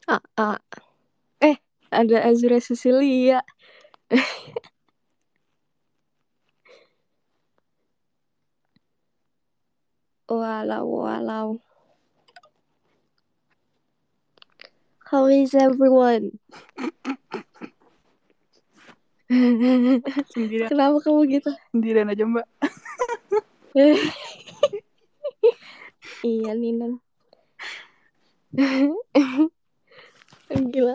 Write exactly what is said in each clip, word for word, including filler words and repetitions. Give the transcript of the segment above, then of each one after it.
Ah, ah. Eh, ada Azura Cecilia. Walau, walau. How is everyone? Sendirian. Kenapa kamu gitu? Sendirian aja mbak. Iya Ninan. Gila.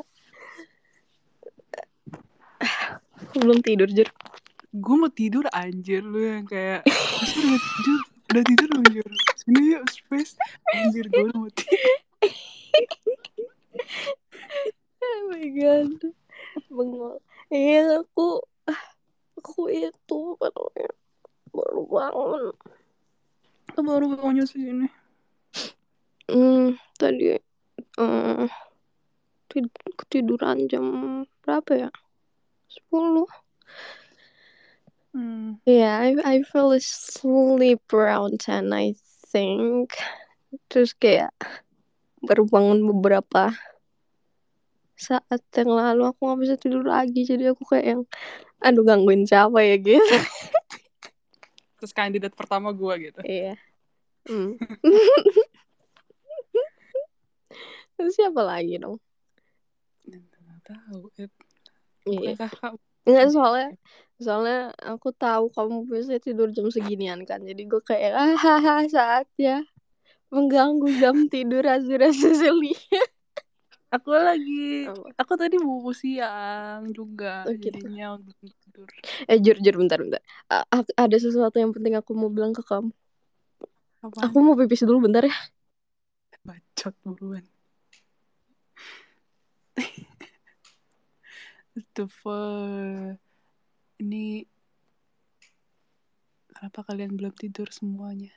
Belum tidur Jur. Gue mau tidur anjir, lu yang kayak Jur udah tidur, udah tidur belum Jur? Sini yuk space. Anjir gue udah mau tidur. Oh my god. Bengong. Iya aku aku itu apa namanya, baru bangun. Kita baru bangunnya sini. Hmm, tadi um, ketiduran jam berapa ya? Sepuluh. Hmm. Yeah, I I fell asleep around ten I think. Terus kayak baru bangun beberapa saat yang lalu aku nggak bisa tidur lagi, jadi aku kayak yang aduh gangguin siapa ya gitu. Terus kandidat pertama gue gitu. Iya. Hmm. Terus siapa lagi dong? Nggak tahu. Eh, Iya. bukan kakak. Enggak, soalnya soalnya aku tahu kamu bisa tidur jam seginian kan, jadi gue kayak ah saatnya mengganggu jam tidur Azura Cecilia. Aku lagi, Apa? aku tadi buku siang juga, Oh gitu. jadinya belum tidur. Eh jur jur bentar bentar. A- ada sesuatu yang penting aku mau bilang ke kamu. Aku Apaan? mau pipis dulu bentar ya. Bacot buruan. The fuck. Ini kenapa kalian belum tidur semuanya?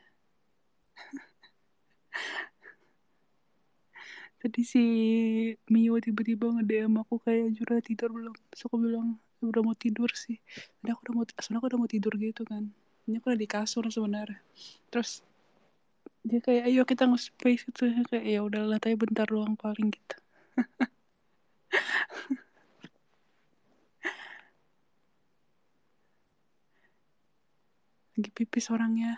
Tadi si Mio tiba-tiba nge-D M aku kayak Jura tidur belum? Terus aku bilang udah mau tidur sih. Tadi aku udah mau, sebenarnya aku udah mau tidur gitu kan. Ini aku udah di kasur sebenarnya. Terus dia kayak ayo kita nge-space gitu. Kayak ya udahlah tapi bentar doang paling gitu. Lagi pipis orangnya.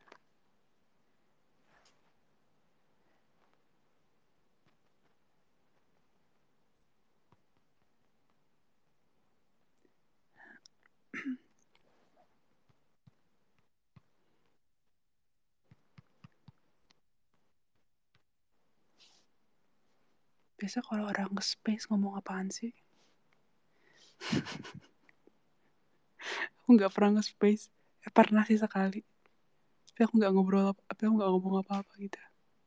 Biasa kalau orang nge-space ngomong apaan sih? Aku gak pernah nge-space. Eh, pernah sih sekali. Tapi aku gak ngobrol apa, tapi aku gak ngomong apa-apa gitu.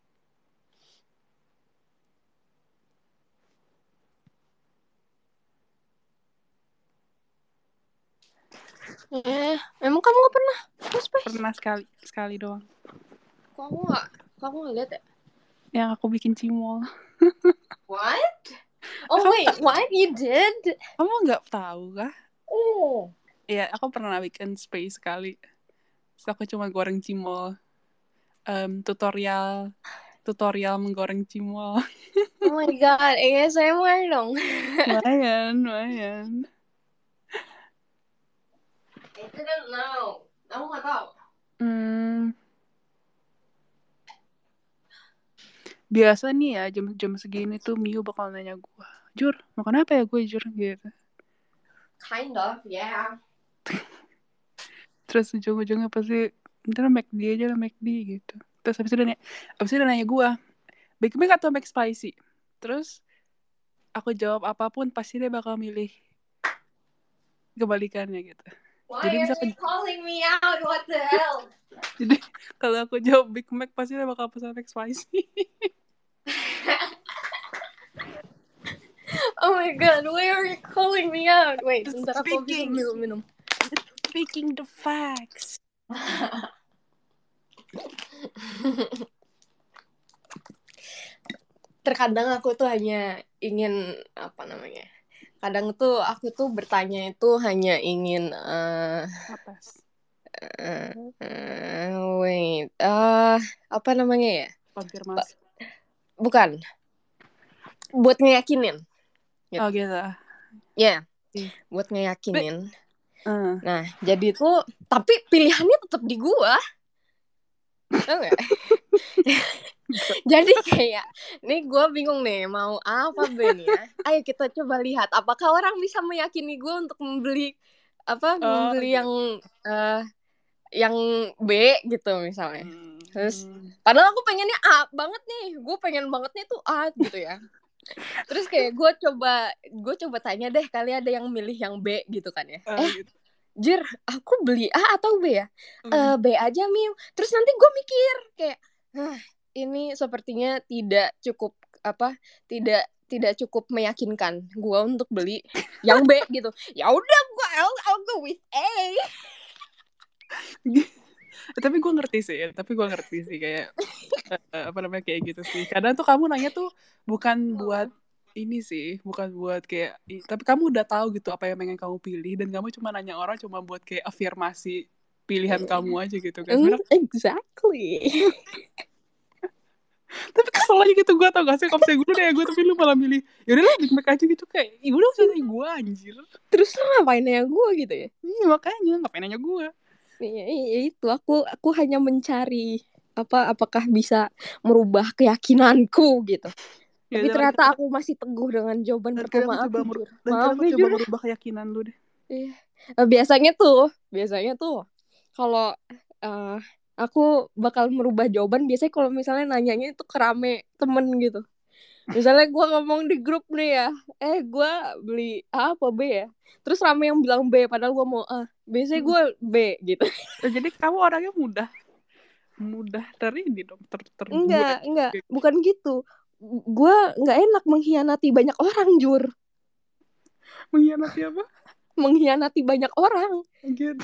Eh, emang kamu gak pernah space? Pernah sekali, sekali doang. Kok aku gak, kok aku gak lihat ya? Yang aku bikin cimol. What? Oh Kamu wait, tak, what you did? kamu nggak tahu kah? Oh. Iya, aku pernah bikin space sekali. Terus aku cuma goreng cimol. Em, tutorial tutorial menggoreng cimol. Oh my god, A S M R dong. Lumayan, lumayan. I didn't know. Aku gak tahu. Hmm, biasa nih ya jam-jam segini tuh Mio bakal nanya gue, Jur, makan apa ya gue Jur gitu. Kind of, yeah. Terus ujung-ujungnya pasti ntar McD aja lah McD gitu. Terus habis itu dia nanya, habis itu dia nanya gue, Big Mac atau Mac Spicy? Terus aku jawab apapun pasti dia bakal milih kebalikannya gitu. Why Jadi are bisa you calling me out? What the hell? jadi kalau aku jawab Big Mac pasti dia bakal pesan Mac Spicy. Oh my god, why are you calling me out? Wait, Just bentar aku bisa speaking, minum-minum. speaking the facts. Terkadang aku tuh hanya ingin apa namanya? Kadang tuh aku tuh bertanya itu hanya ingin uh, Atas. uh, uh, wait, uh, apa namanya ya? Konfirmasi. Bukan. buat ngeyakinin. Gitu. Oh gitu. Ya, Ih. buat ngeyakinin. Uh. Nah, jadi tuh, tapi pilihannya tetap di gua. Tau gak? Jadi kayak, nih gue bingung nih, mau A apa B nih ya. Ayo kita coba lihat, apakah orang bisa meyakini gue untuk membeli apa, Oh, membeli gitu. yang uh, yang B gitu misalnya. Hmm. Terus, padahal aku pengennya A banget nih, gue pengen banget nih tuh A gitu ya. Terus kayak gue coba, gue coba tanya deh, kali ada yang milih yang B gitu kan ya. Oh, Eh, gitu. Jir, aku beli A atau B ya? Hmm. Uh, B aja, Miu. Terus nanti gue mikir kayak, hah, ini sepertinya tidak cukup apa, tidak tidak cukup meyakinkan gue untuk beli yang B gitu. Ya udah, gue I'll, I'll go with A. Tapi gue ngerti sih, tapi gue ngerti sih kayak uh, apa namanya kayak gitu sih. Kadang tuh kamu nanya tuh bukan buat ini sih, bukan buat kayak, tapi kamu udah tahu gitu apa yang pengen kamu pilih dan kamu cuma nanya orang cuma buat kayak afirmasi pilihan kamu aja gitu kan. Sebenarnya Exactly. tapi kesel aja gitu gue, tau gak sih kalau saya gue deh gue tapi lu malah milih yaudah lah Big Mac aja gitu, kayak ya udah usah nanya gue anjir. Terus lu ngapain nanya gue gitu ya? Iya makanya ngapain nanya gue. Iya, iya itu aku aku hanya mencari apa apakah bisa merubah keyakinanku gitu. Ya, Tapi dan ternyata kali, aku masih teguh dengan jawaban dan kali pertama aku coba aku, mer- Jur. dan kali Maaf aku ya, coba Jur. merubah keyakinan lu deh. Iya. Biasanya tuh, biasanya tuh kalau uh, aku bakal merubah jawaban biasanya kalau misalnya nanyanya itu ke rame temen gitu. Misalnya gue ngomong di grup nih ya, eh gue beli A apa B ya? Terus rame yang bilang B, padahal gue mau A. Biasanya gue B gitu. Jadi kamu orangnya mudah mudah dari ini dong ter terbuat. Enggak, enggak, bukan gitu. Gue nggak enak mengkhianati banyak orang, Jur. Mengkhianati apa? Mengkhianati banyak orang. Gitu.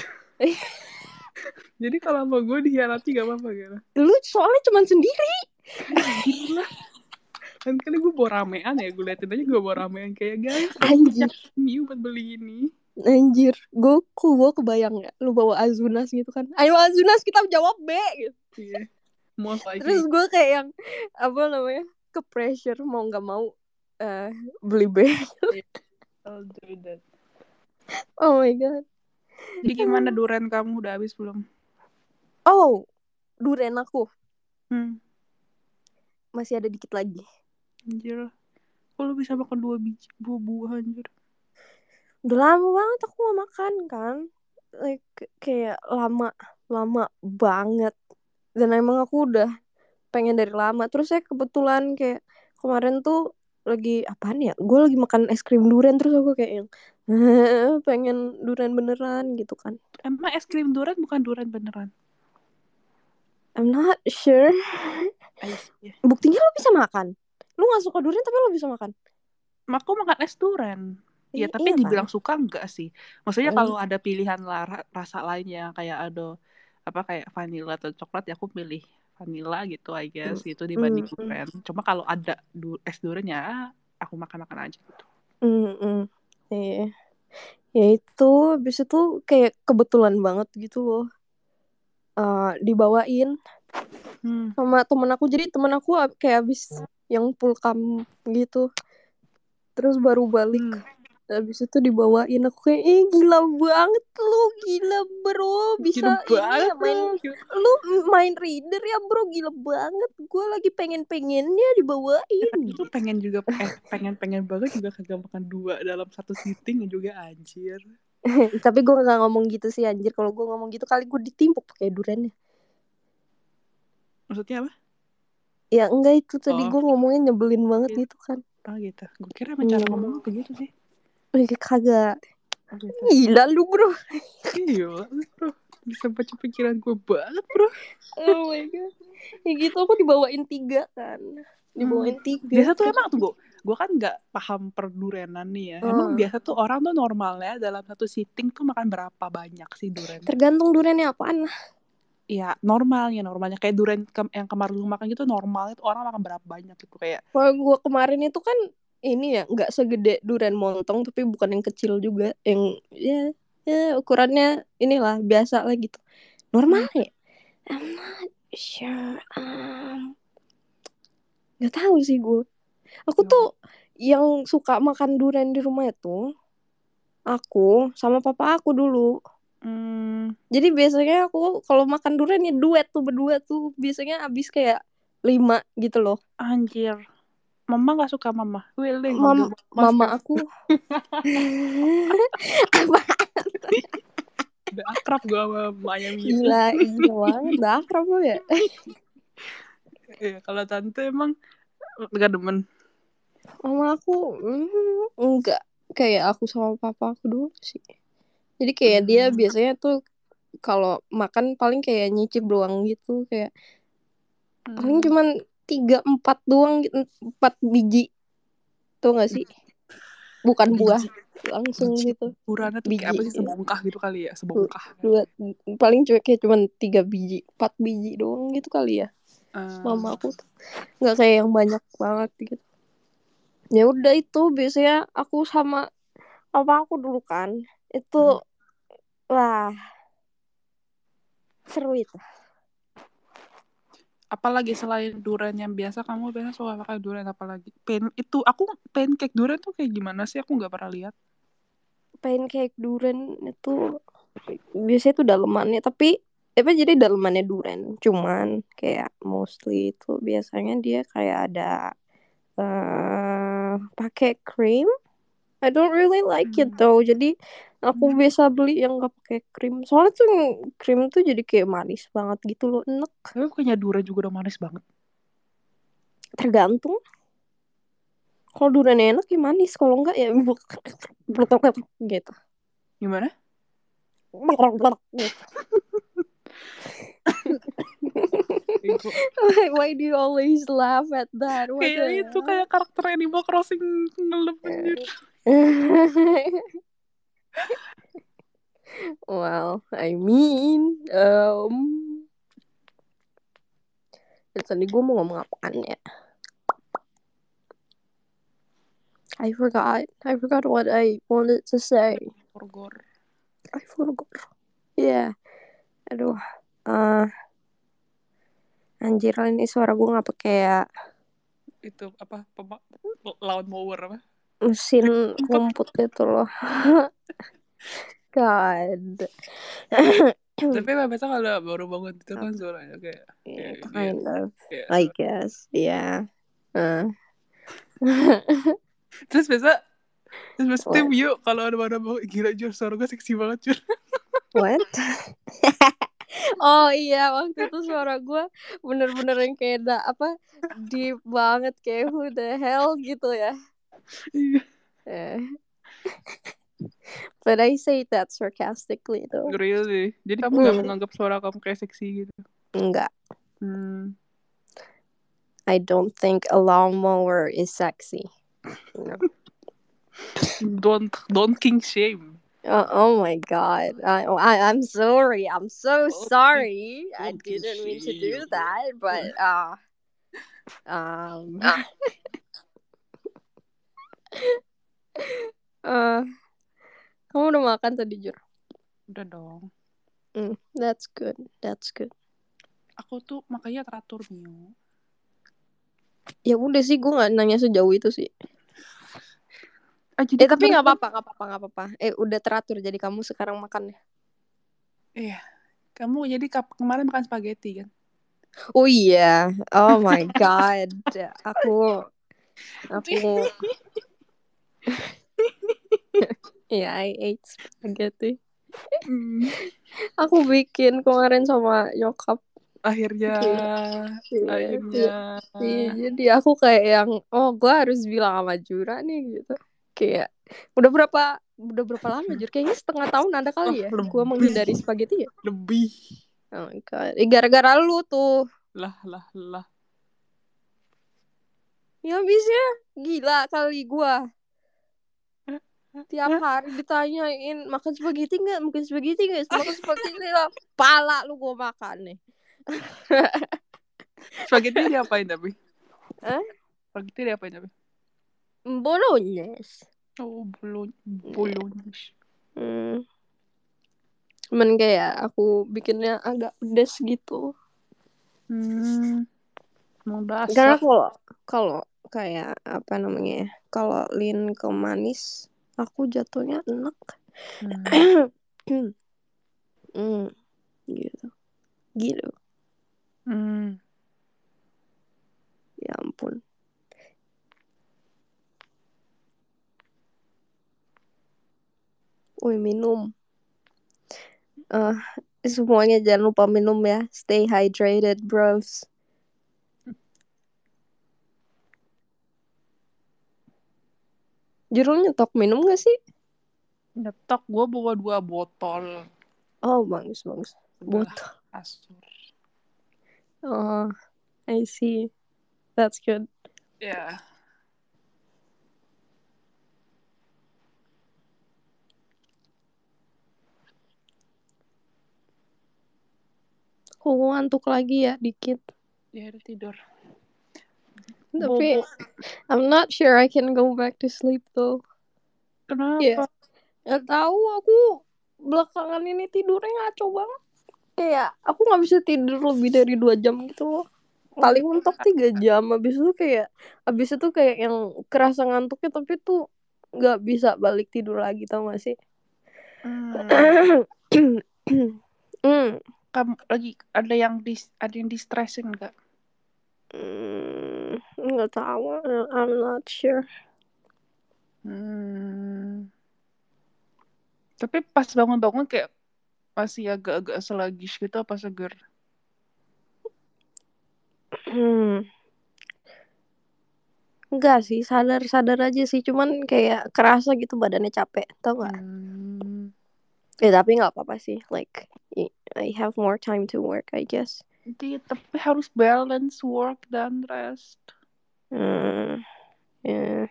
Jadi kalau sama gue dikhianati gak apa-apa gitu. Lu soalnya cuma sendiri. Gila. Kan kali gue bawa ramean ya, gue liatin aja gue bawa ramean kayak guys. Anjir. Miu buat beli ini. Anjir, gue ku gue kebayang ya, lu bawa Azunas gitu kan. Ayo Azunas kita jawab B gitu. Iya. Most likely. Terus gue kayak yang apa namanya? Ke pressure mau nggak mau uh, beli B. I'll do that. Oh my god. Jadi gimana durian kamu udah habis belum? Oh, durian aku. Hmm. Masih ada dikit lagi. Anjir. Kok lu bisa makan dua biji buah-buah anjir? Udah lama banget aku gak makan kan. Like, kayak lama lama banget. Dan emang aku udah pengen dari lama. Terus saya kebetulan kayak kemarin tuh lagi apaan ya? Gue lagi makan es krim durian terus aku kayak yang pengen durian beneran gitu kan. Emang es krim durian bukan durian beneran? I'm not sure. Buktinya lo bisa makan. Lu gak suka durian tapi lo bisa makan. Aku makan es durian. Ya, tapi iya dibilang kan? suka enggak sih. Maksudnya Mm. kalau ada pilihan lah, rasa lainnya kayak ada apa kayak vanilla atau coklat ya aku pilih vanilla gitu I guess Mm. gitu dibanding Mm. durian. Cuma kalau ada du- es durian ya aku makan-makan aja gitu. Mm. Iya. Ya itu habis itu kayak kebetulan banget gitu loh. Uh, dibawain hmm. sama temen aku. Jadi temen aku kayak abis yang pulkam gitu. Terus baru balik. Hmm. Habis itu dibawain. Aku kayak, eh gila banget lu. Gila bro. Bisa gila ini ya main. Gila. Lu main reader ya bro. Gila banget. Gue lagi pengen-pengennya dibawain. Itu pengen juga, eh, pengen-pengen banget juga kagak makan dua dalam satu sitting juga anjir. Tapi gue gak ngomong gitu sih anjir. Kalau gue ngomong gitu kali gue ditimpuk pakai duriannya. Maksudnya apa? Ya enggak itu tadi oh. gue ngomongnya nyebelin banget gitu, gitu kan. Oh gitu. Gue kira emang cara hmm. ngomong begitu sih. Kagak. Oh, gitu. Gila lu bro. Iya bro. Bisa baca pikiran gue banget bro. Oh my god. Ya gitu aku dibawain tiga kan. Dibawain hmm. tiga. Biasa tuh emang tuh gue. Gue kan gak paham perdurianan nih ya. Hmm. Emang biasa tuh orang tuh normalnya dalam satu sitting tuh makan berapa banyak sih durian? Tergantung duriannya apaan lah. Ya normalnya, normalnya kayak durian ke- yang kemarin lu makan gitu normalnya tuh orang makan berapa banyak gitu kayak. Kalau gue kemarin itu kan ini ya nggak segede durian montong tapi bukan yang kecil juga, yang ya ya ukurannya inilah biasa lah gitu. Normal hmm. ya? I'm not sure. Um, nggak tahu sih gue. Aku Yo. tuh yang suka makan durian di rumah itu aku sama papa aku dulu. Hmm, Jadi biasanya aku kalau makan durian ya duet tuh berdua tuh biasanya habis kayak lima gitu loh. anjir. Mama gak suka mama. Will deh manggil Mam mama mama sekarang. aku apa Udah akrab gue sama mamanya Mio. gila gila banget dah akrab lo ya. Iya, kalau tante emang gak demen. Mama aku mm, enggak kayak aku sama papa aku dulu sih. Jadi kayak dia Hmm. biasanya tuh kalau makan paling kayak nyicip doang gitu kayak paling Hmm. cuman tiga empat doang gitu, empat biji tuh nggak sih? Bukan buah Biji. langsung Biji. gitu Ukurannya tuh kayak biji apa sih, ya. sebongkah gitu kali ya, Du- sebongkah. dua paling cuek kayak cuman tiga biji empat biji doang gitu kali ya. Uh, Mama aku tuh nggak kayak yang banyak banget gitu. Ya udah itu biasanya aku sama papa aku dulu kan itu wah seru itu. apalagi selain durian yang biasa, kamu biasa suka makan durian apalagi? Pen itu aku pancake durian tuh kayak gimana sih? Aku nggak pernah lihat. Pancake durian itu biasanya tuh dalemannya tapi apa jadi dalemannya durian cuman kayak mostly itu biasanya dia kayak ada uh, pakai cream. I don't really like it Hmm. though. Jadi aku biasa beli yang gak pakai krim. Soalnya tuh krim tuh jadi kayak manis banget gitu loh. Enak. Tapi kayaknya durian juga udah manis banget. Tergantung. Kalau durian enak ya manis. Kalau enggak ya gitu. Gimana? Gitu. Bego. Why do you always laugh at that? What Kayak the itu kayak karakter Animal Crossing ngelep anjir. Well, I mean, um, tadi gue mau ngomong apaan ya? I forgot. I forgot what I wanted to say. Forgor. I forgot. Yeah. Aduh. Uh, anjir ini suara gue nggak pakai ya Itu apa? Pema lawn mower apa? mesin Rumput. rumput itu loh. God. Tapi biasa kalau baru bangun itu kan suaranya kayak Yeah, kayak gitu. kind of. Kayak I suara. guess. Yeah. Uh. Terus biasa terus biasa tim What? yuk kalau ada mana mau gila jur, suara gue seksi banget jur. What? Oh iya waktu itu suara gue bener-bener yang kayak da, apa deep banget kayak who the hell gitu ya. Iya. Eh. But I say that sarcastically though. Really? Jadi kamu nggak Hmm. menganggap suara kamu kayak seksi gitu? Enggak. Hmm. I don't think a lawnmower is sexy. No. Don't don't king shame. Oh, oh my god. I, I I'm sorry. I'm so Don't sorry. I don't king didn't mean to shame. do that, but uh um uh kamu udah makan tadi, Jur? Udah dong. Mm, that's good. That's good. Aku tuh makanya teratur Mio. Ya udah sih, gue nggak nanya sejauh itu sih. Ah, jadi Eh tapi kemarin nggak apa-apa, nggak apa-apa, nggak apa-apa. Eh udah teratur jadi kamu sekarang makannya. iya, kamu jadi kap- kemarin makan spaghetti kan? Oh iya, oh my god, aku aku ya yeah, I ate spaghetti. Hmm. Aku bikin kemarin sama nyokap. Akhirnya, Iya, akhirnya. iya, iya, jadi aku kayak yang oh gue harus bilang sama Jura nih gitu. Kayak udah berapa udah berapa lama Jur? Kayaknya setengah tahun ada Oh, kali ya. Gue lebih, menghindari spaghetti ya. lebih. Oh my god, eh, gara-gara lu tuh. Lah, lah, lah. Ya habisnya gila kali gue. Tiap hari ditanyain makan spaghetti nggak, makan spaghetti nggak, makan spaghetti lah. Pala lu gue makan nih. Spaghetti diapain tapi? Eh? Spaghetti diapain tapi? Bolognese. Oh, bolon bolognese. Hmm. Cuman kayak aku bikinnya agak pedes gitu. Hmm, mau Karena dasar. kalau kalau kayak apa namanya ya, kalau lean ke manis aku jatuhnya enak. Hmm. hmm, gitu gitu Hmm. ya ampun. Wih, minum. Eh, semuanya jangan lupa minum ya. Stay hydrated, bros. Jurul nyetok minum gak sih? Nyetok gue bawa dua botol. Oh, bagus, bagus. Sebelah Botol. kasur. Oh, I see. That's good. Ya. Yeah. Aku ngantuk lagi ya, dikit. Ya udah tidur. Tapi Bobo. I'm not sure I can go back to sleep though. Kenapa? Ya, yeah. Gak tahu aku belakangan ini tidurnya ngaco banget. Kayak aku nggak bisa tidur lebih dari dua jam gitu loh. Oh, Paling mentok tiga jam. Abis itu kayak, abis itu kayak yang kerasa ngantuknya tapi tuh nggak bisa balik tidur lagi, tau gak sih? Hmm. hmm. Kamu lagi ada yang dis, ada yang distressing nggak? Hmm, nggak tahu. I'm not sure. Hmm. Tapi pas bangun-bangun kayak masih agak-agak selagis gitu apa seger? Hmm. Enggak sih, sadar-sadar aja sih. Cuman kayak kerasa gitu badannya capek, tau gak? Hmm. Ya tapi nggak apa-apa sih. Like I have more time to work, I guess. Jadi, tapi harus balance work dan rest. Hmm. Yeah.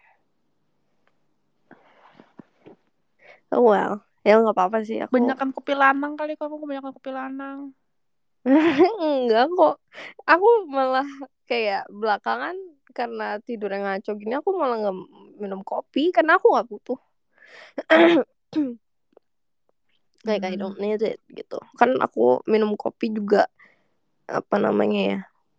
Oh well, ya nggak apa-apa sih aku. Banyakan kopi lanang kali kamu kebanyakan kopi lanang. Enggak kok. Aku malah kayak belakangan karena tidurnya ngaco gini, aku malah nggak minum kopi karena aku nggak butuh. Like I Hmm. don't need it gitu. Kan aku minum kopi juga apa namanya ya,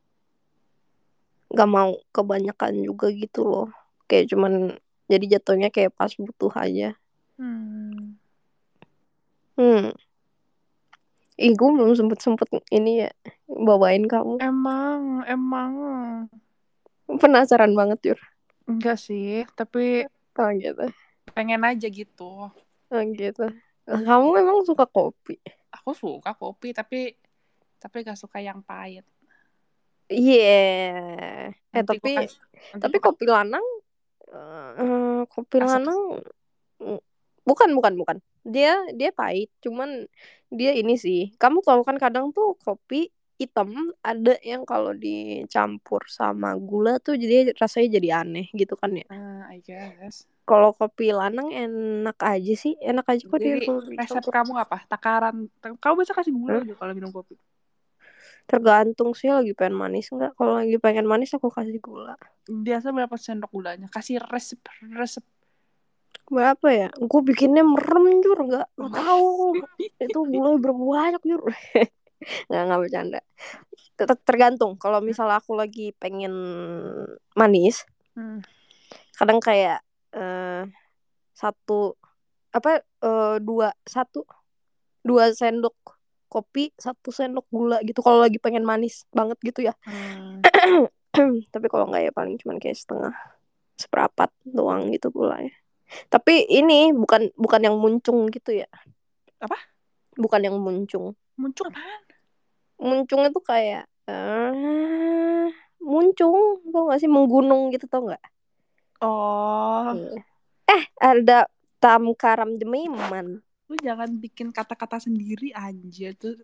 nggak mau kebanyakan juga gitu loh. Kayak cuman jadi jatuhnya kayak pas butuh aja. Hmm. Hmm. Ih, gue belum sempet-sempet ini ya bawain kamu. Emang, emang. Penasaran banget, Jur. Enggak sih, tapi Oh gitu. pengen aja gitu. Oh gitu. Kamu memang suka kopi? Aku suka kopi, tapi tapi gak suka yang pahit. Iya. Yeah. Eh Nanti tapi gue kasih, nanti tapi gue kasih kopi lanang, eh, kopi asap. lanang mm, bukan bukan bukan. Dia dia pahit, cuman dia ini sih. Kamu tahu kan kadang tuh kopi hitam ada yang kalau dicampur sama gula tuh jadi rasanya jadi aneh gitu kan ya. Uh, I guess. Kalau kopi lanang enak aja sih, enak aja kok dia Jadi kalau resep dicampur. kamu apa? Takaran. Kamu bisa kasih gula Hah? juga kalau minum kopi. Tergantung sih lagi pengen manis nggak. Kalau lagi pengen manis aku kasih gula. Biasa berapa sendok gulanya? Kasih resep resep. Berapa ya? Gue bikinnya merem, Jur, nggak nggak tahu itu gula berapa banyak, Jur. nggak nggak bercanda. Ter- tergantung. Kalau misalnya aku lagi pengen manis, Hmm. kadang kayak eh, satu apa eh, dua satu dua sendok kopi, satu sendok gula gitu. Kalau lagi pengen manis banget gitu ya. Hmm. Tapi kalau nggak ya paling cuman kayak setengah, seperapat doang gitu gulanya. Tapi ini bukan bukan yang muncung gitu ya. Apa? Bukan yang muncung. Muncul apaan? Muncung itu kayak eh muncung, tau gak sih, menggunung gitu, tau gak? Oh, Iya. Eh, ada tam karam jemiman. lu jangan bikin kata-kata sendiri aja tuh.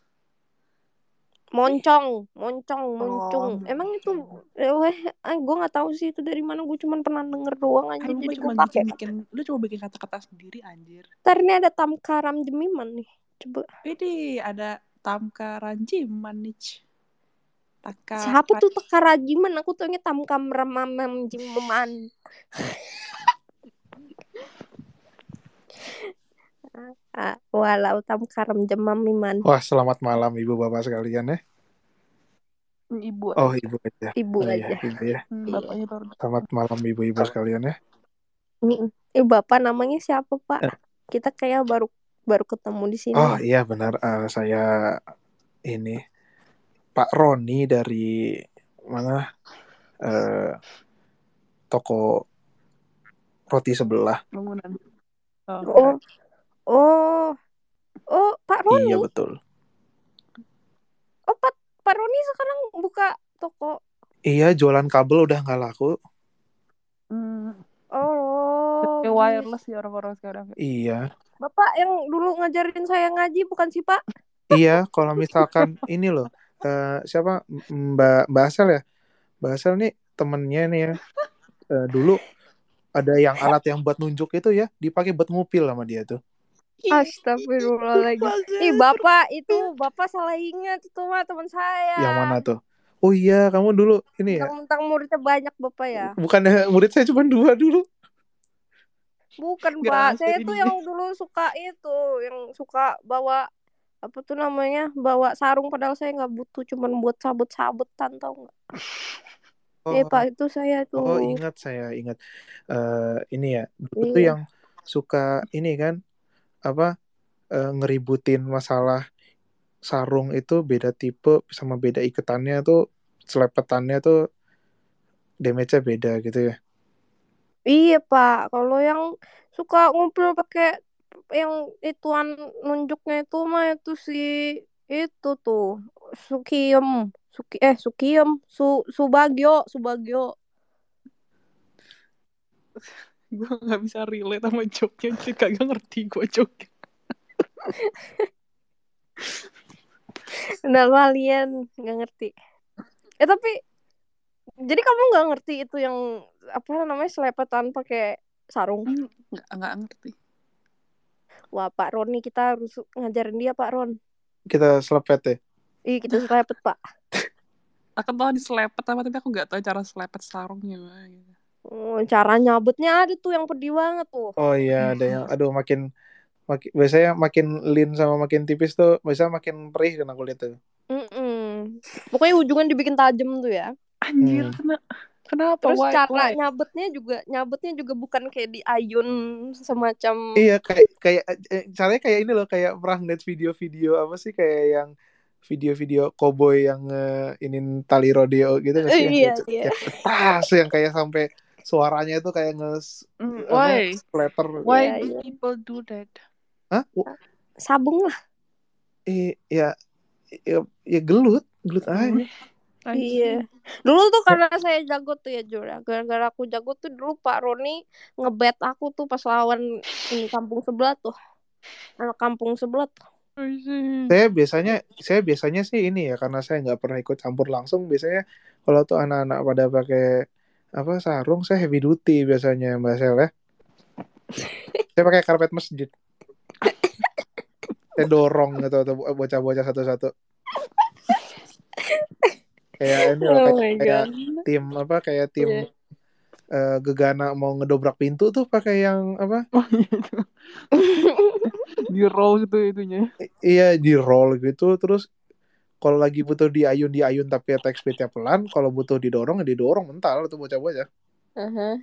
Moncong, moncong, muncung. Oh, Emang itu muncul. eh, weh, eh, gue nggak tahu sih itu dari mana. Gue cuma pernah denger doang Ah, aja lu jadi mah gue cuma pakai. bikin-bikin, lu cuma bikin kata-kata sendiri anjir. Ntar ini ada tam karam jemiman nih. Coba. Ini ada Tamka Ranjiman nih. Takar Siapa tuh Takarajiman? Aku taunya tam kam ramam jimeman. Ah, walau tam karam jemamiman. Wah, selamat malam Ibu Bapak sekalian ya. Ibu Oh, aja. ibu aja. Ibu Oh aja. iya, ibu ya. Hmm, Iya. bapaknya baru. Selamat malam ibu-ibu sekalian ya. Mm-mm. Eh, Bapak namanya siapa, Pak? Eh, Kita kayak baru baru ketemu di sini Oh deh. iya benar. Eh, saya ini Pak Roni dari mana? Eh, toko roti sebelah. Bangunan. Oh, Oh, keren. oh, oh, Pak Iya Roni. betul. Oh, Pak Pak Roni sekarang buka toko. Iya, jualan kabel udah nggak laku. Hmm. Oh, Kayak gitu. wireless ya orang-orang sekarang. Iya. Bapak yang dulu ngajarin saya ngaji bukan sih, Pak? Iya, kalau misalkan ini loh, eh, siapa Mbak Mbak Asel ya? Mbak Asel nih temennya nih ya. Eh, dulu ada yang alat yang buat nunjuk itu ya, dipakai buat ngupil sama dia tuh. Astagfirullahaladzim. Ih, Bapak itu, Bapak salah ingat itu mah teman Yang saya. mana tuh? Oh iya, kamu dulu ini ya. Mentang-mentang muridnya banyak, Bapak ya. Bukannya murid saya cuma dua dulu. Bukan, Gak Pak. rahasia Saya tuh ini. yang dulu suka itu, yang suka bawa apa tuh namanya, bawa sarung padahal saya nggak butuh, cuman buat sabut-sabutan, tau nggak? Eh, Oh, Pak, itu saya oh tuh. ingat saya ingat. Eh, ini ya, dulu tuh Iya. yang suka ini kan apa eh, ngeributin masalah sarung itu beda tipe sama beda iketannya tuh selepetannya tuh damage-nya beda gitu ya. Iya, Pak. Kalau yang suka ngumpul pakai yang ituan nunjuknya itu mah itu si itu tuh Sukiem, Suki eh Sukiem, Su Subagio, Subagio. Gue gak bisa relate sama joke-nya. Jadi kagak ngerti gue joke. Nah, kalian nggak ngerti. Eh tapi jadi kamu nggak ngerti itu yang apa namanya selepetan pakai sarung? Hmm, gak, gak ngerti. Wah, Pak Ron nih kita harus ngajarin dia, Pak Ron. Kita selepet ya. Ih, kita selepet, Pak. Aku tahu diselepet apa, tapi aku gak tahu cara selepet sarungnya gitu. Oh, cara nyabetnya ada tuh yang pedih banget tuh. Oh iya, ada yang aduh makin makin biasanya makin lean sama makin tipis tuh biasanya makin perih kan aku lihat tuh. Mm-mm. Pokoknya ujungnya dibikin tajam tuh ya. Anjir, Hmm. kena, kenapa? Terus Why? cara Why? nyabetnya juga nyabetnya juga bukan kayak di ayun semacam. Iya kayak kayak eh, caranya kayak ini loh kayak pernah ngeliat video-video apa sih kayak yang video-video cowboy yang uh, inin tali rodeo gitu gak Eh, sih yang iya kayak iya. yang cetas yang kayak sampai suaranya itu kayak nge Mm, apa why? splatter. Why Iya, do iya. people do that? Hah? Sabung lah. Eh, ya, ya ya gelut gelut aja. Mm. Iya. Dulu tuh karena saya jago tuh ya Jur. ya. Gara-gara aku jago tuh dulu Pak Roni ngebet aku tuh pas lawan ini kampung sebelah tuh. Anak kampung sebelah tuh. Saya biasanya saya biasanya sih ini ya karena saya nggak pernah ikut campur langsung biasanya kalau tuh anak-anak pada pakai apa sarung saya heavy duty biasanya Mbak Sel ya. Saya pakai karpet masjid. Saya dorong gitu atau bocah-bocah satu-satu. Kayak ini loh Oh kayak, my kayak god. tim apa kayak tim Iya. uh, Gegana mau ngedobrak pintu tuh pakai yang apa? Oh gitu. Di roll gitu itunya. I- iya di roll gitu terus kalau lagi butuh diayun diayun tapi attack speednya pelan kalau butuh didorong ya didorong mental tuh bocah-bocah. Aha.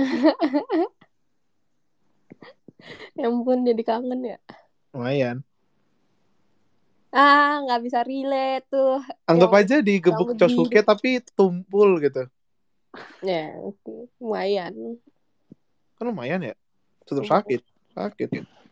Ya ampun jadi kangen ya. Lumayan. Ah, nggak bisa relate tuh. Anggap Yang aja digebuk kamu di Chosuke tapi tumpul gitu. ya lumayan. Kan lumayan ya. Tetap sakit. Sakit.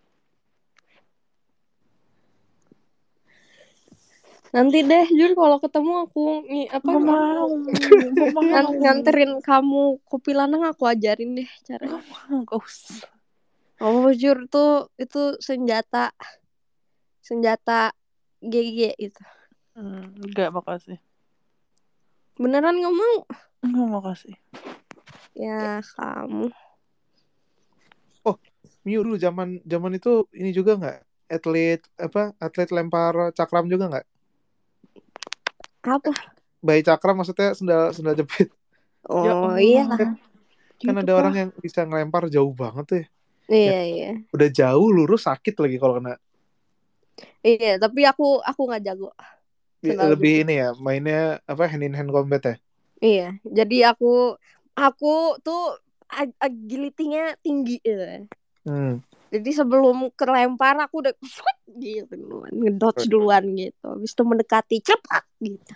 Nanti deh Jur kalau ketemu aku nih apa Gak mau. Gak mau. ngan- nganterin kamu kopi lanang aku ajarin deh caranya. Gak mau. Gak usah. Oh Jur tuh itu senjata senjata G G itu. Hmm, enggak makasih. Beneran nggak mau? Enggak makasih. Ya kamu. Oh, Miu dulu zaman zaman itu ini juga nggak? Atlet apa? Atlet lempar cakram juga nggak? Apa? Bayi cakram maksudnya sendal sendal jepit. Oh Ya iya Allah. lah. Kan, kan Gitu, ada Pak. orang yang bisa ngelempar jauh banget tuh ya. Iya iya. Udah jauh lurus sakit lagi kalau kena. Iya tapi aku aku nggak jago. Sendal Lebih jepit. ini ya, mainnya apa hand in hand combat ya? Iya, jadi aku aku tuh ag- agility-nya tinggi gitu. Hmm. Jadi sebelum kelempar aku udah gitu duluan, ngedodge duluan gitu. Habis itu mendekati cepat gitu.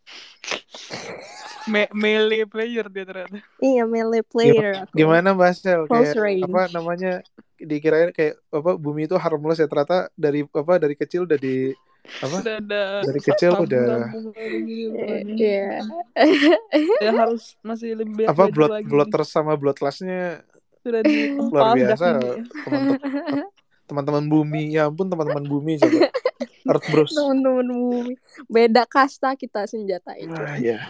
Me- melee player dia ternyata. Iya, melee Gimana, player aku. gimana Mbak Sel? Close Kayak range. apa namanya, dikirain kayak apa bumi itu harmless ya, ternyata dari apa dari kecil udah di apa Udah ada dari kecil udah sambung-sambungan gitu kan. Iya. Ya harus masih lebih banyak apa belajar blood lagi nih. bloodthirst sama blood class-nya Sudah luar ditempa sejak biasa. dini ya. Teman-teman teman-teman bumi, ya ampun teman-teman bumi coba. Earth Bros. Temen-temen bumi. Beda kasta kita senjatain. Ah, ya.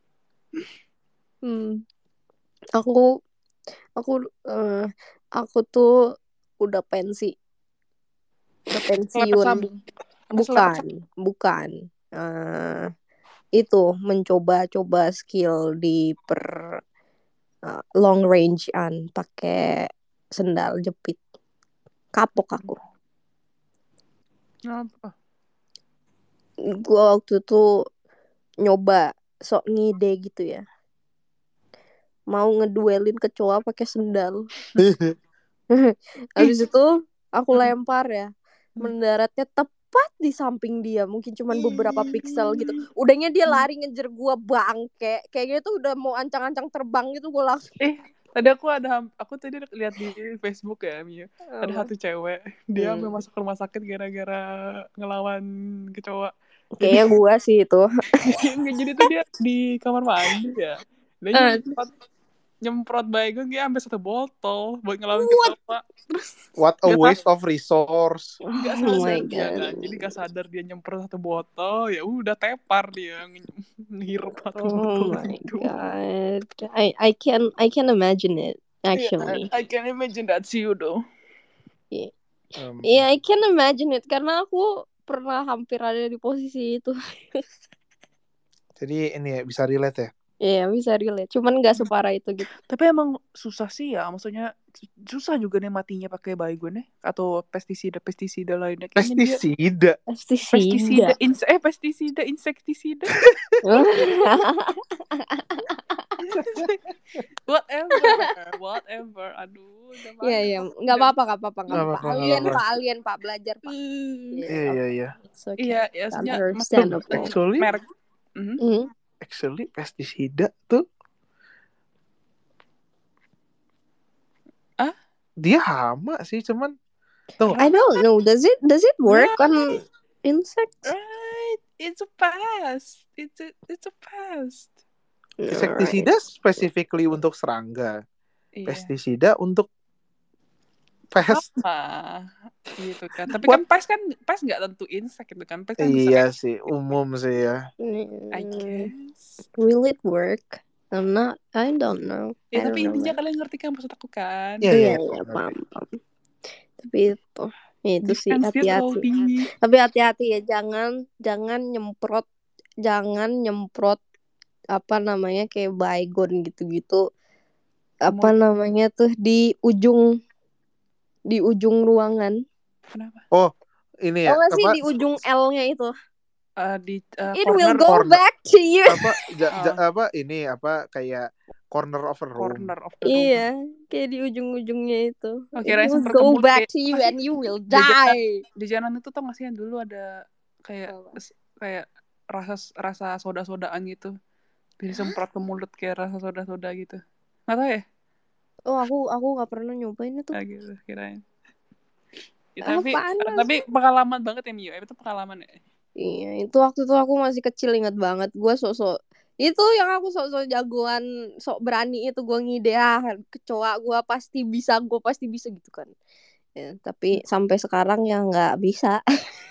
Hmm. Aku aku eh, aku tuh udah pensi. Udah Kelapa pensiun. sabung. Apa Bukan, selapa bukan. Eh, itu mencoba-coba skill di per eh, long range-an pakai sendal jepit. Kapok aku. apa? Gua waktu itu nyoba sok ngide gitu ya. Mau ngeduelin kecoa pakai sendal. Habis itu aku lempar ya. Mendaratnya tepat di samping dia. Mungkin cuma beberapa pixel gitu. Udahnya dia lari ngejar gua bangke. Kayaknya tuh udah mau ancang-ancang terbang gitu. Gua langsung. Eh, tadi aku ada aku tadi lihat di Facebook ya, Mia. Ada Apa? satu cewek, dia Hmm. sampai masuk rumah sakit gara-gara ngelawan kecoa. Kayaknya Jadi gua sih itu. Enggak, jadi tuh dia di kamar mandi ya. Dia Ah, nyemprot nyemprot baygon dia sampai satu botol buat ngelawan What? kecoa. Terus What a nggak sa- waste of resource. nggak Oh my sadar dia god. kan. Jadi nggak sadar dia nyemprot satu botol, ya udah tepar dia ng- ngirup satu Oh botol my itu. god. I I can I can imagine it Yeah, actually. I, I can imagine that sih though. Iya, Um, yeah, I can imagine it karena aku pernah hampir ada di posisi itu. Jadi ini ya bisa relate ya. Iya, bisa relate. Cuman nggak separah itu gitu. Tapi emang susah sih ya, maksudnya susah juga nih matinya pakai baygon ya, atau pestisida pestisida lainnya. Kayaknya dia Pestisida. pestisida, Pestisida. ins eh pestisida, insektisida, whatever, whatever. Aduh, udah Iya, banyak iya. banget. Nggak apa-apa, nggak apa-apa, nggak Nggak apa-apa. apa-apa, nggak Alien apa-apa. pak, alien pak, belajar pak. Hmm. Iya, Iya, iya, iya. it's okay. Iya, ya maksudnya masuk Understandable. Actually, merek. Mhm. Hmm. actually pestisida tuh Ah? dia hama sih, cuman tuh I don't know. Does it does it work Right, on insects? right. It's a past. It's a it's a past. Alright. insektisida specifically untuk serangga. Iya. Pestisida untuk pest. Ah, gitu kan. Tapi What? kan pes kan pes nggak tentu insek gitu kan. Pes kan bisa Iya kayak sih, umum sih ya. I Hmm, guess. will it work? I'm not. I don't know. Ya I tapi don't know. intinya man. kalian ngerti kan maksud aku kan? Iya, Iya, iya. iya, paham, paham. Tapi itu, itu sih Defense dia terlalu hati-hati. tinggi. Tapi hati-hati ya, jangan, jangan nyemprot, jangan nyemprot apa namanya kayak baygon gitu-gitu. Apa Mulut. namanya tuh di ujung, di ujung ruangan. Kenapa? Oh, ini ya. Tau gak sih Apa di ujung L-nya itu? Uh, di uh, It corner will go corner. back to you. apa ja, ja, Ah. apa ini apa kayak corner of a room. corner of the room. Iya, kayak di ujung-ujungnya itu. Oh, It kirain will semprot ke go mulut back kayak to you apa sih? and you will Jajanan die. jajanan itu tuh masih yang dulu ada kayak Apa? s- kayak rasa rasa soda-sodaan gitu. Disemprot ke mulut kayak rasa soda-soda gitu. Nggak tahu ya? Oh, aku aku nggak pernah nyobain itu. Nah, gitu kirain. Ya, tapi Apaan mas? tapi pengalaman banget ya Mio. Itu pengalaman ya. Iya, itu waktu itu aku masih kecil, ingat banget. Gue sok-sok itu yang aku sok-sok jagoan, sok berani itu gue ngide ah kecoa gue pasti bisa, gue pasti bisa gitu kan. Ya, tapi sampai sekarang ya nggak bisa.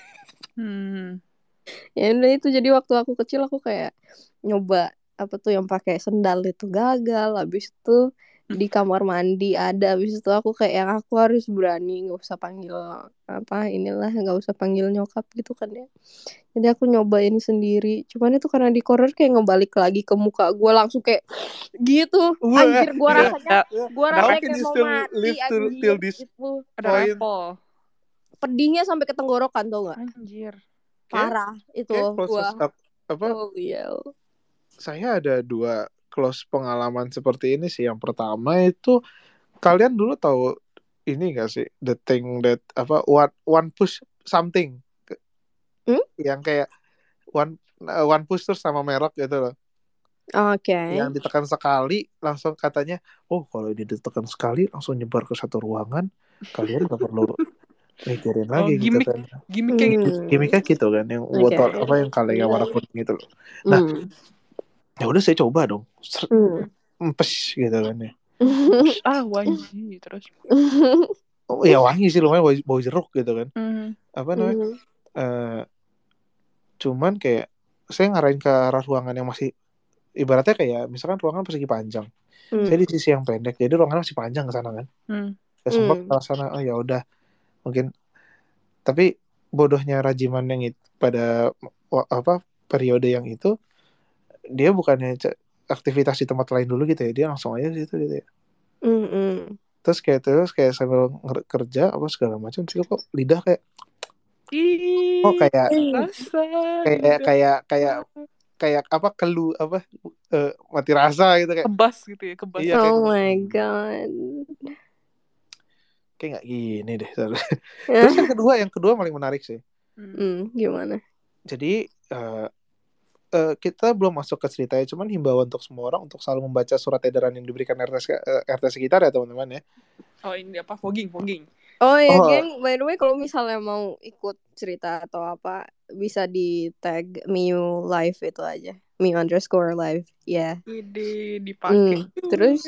Hmm. Ya udah itu, jadi waktu aku kecil aku kayak nyoba apa tuh yang pakai sendal itu gagal. Habis itu di kamar mandi ada, habis itu aku kayak yang aku harus berani, nggak usah panggil apa inilah, nggak usah panggil nyokap gitu kan ya. Jadi aku nyobain sendiri. Cuman itu karena di corner kayak ngebalik lagi ke muka gue, langsung kayak gitu. Wah, Anjir, gue iya. rasanya gue How rasanya can kayak you mau still mati live till, anjir. till this Itu Ada point? rapol. pedihnya sampai ke tenggorokan, tau gak? Anjir. Parah itu kayak close gua. ap- apa Oh iya. saya ada dua close pengalaman seperti ini sih. Yang pertama itu kalian dulu tahu ini gak sih, the thing that apa one one push something Hmm? yang kayak one uh, one push terus sama merek gitu loh, Oke. yang ditekan sekali langsung katanya, oh kalau ini ditekan sekali langsung nyebar ke satu ruangan, kalian gak perlu mikirin Oh, lagi gitu gimmick kan. gimmicknya gitu. Hmm. Gimiknya gitu kan, yang Oke. botol apa yang kalengnya warna kuning gitu loh. Nah, Hmm. ya udah saya coba dong, Seret, Hmm. empes gitu kan ya. Ah, wangi terus. Oh ya wangi sih, lumayan bau, bau jeruk gitu kan. Hmm. Apa namanya? Hmm. Eh, cuman kayak saya ngarahin ke arah ruangan yang masih ibaratnya kayak misalkan ruangan persegi panjang. Hmm. Saya di sisi yang pendek, jadi ruangan masih panjang ke sana kan. Hmm. Saya sumpah Hmm. ke sana, oh ya udah mungkin. Tapi bodohnya Rajiman yang itu pada wa- apa periode yang itu, dia bukannya ce- aktivitas di tempat lain dulu gitu ya, dia langsung aja situ gitu ya. Hmm. Hmm. Terus kayak terus kayak sambil nger- kerja apa segala macam, sih kok lidah kayak Ih, oh kayak rasa kayak lidah. kayak kayak kayak apa kelu apa eh, mati rasa gitu kayak. Kebas gitu ya, kebas. Iya kayak Oh my god. kayak nggak gini deh. Terus yang kedua, yang kedua paling menarik sih. Hmm. Hmm. Gimana? Jadi eh, eh, kita belum masuk ke ceritanya, cuman himbauan untuk semua orang untuk selalu membaca surat edaran yang diberikan R T, se- eh, R T sekitar ya teman-teman ya. Oh, ini apa? Fogging, fogging. Oh ya, Oh. geng, by the way kalau misalnya mau ikut cerita atau apa, bisa di tag Miu Live itu aja. Miu underscore live. Ya. Ide dipakai. Hmm. Terus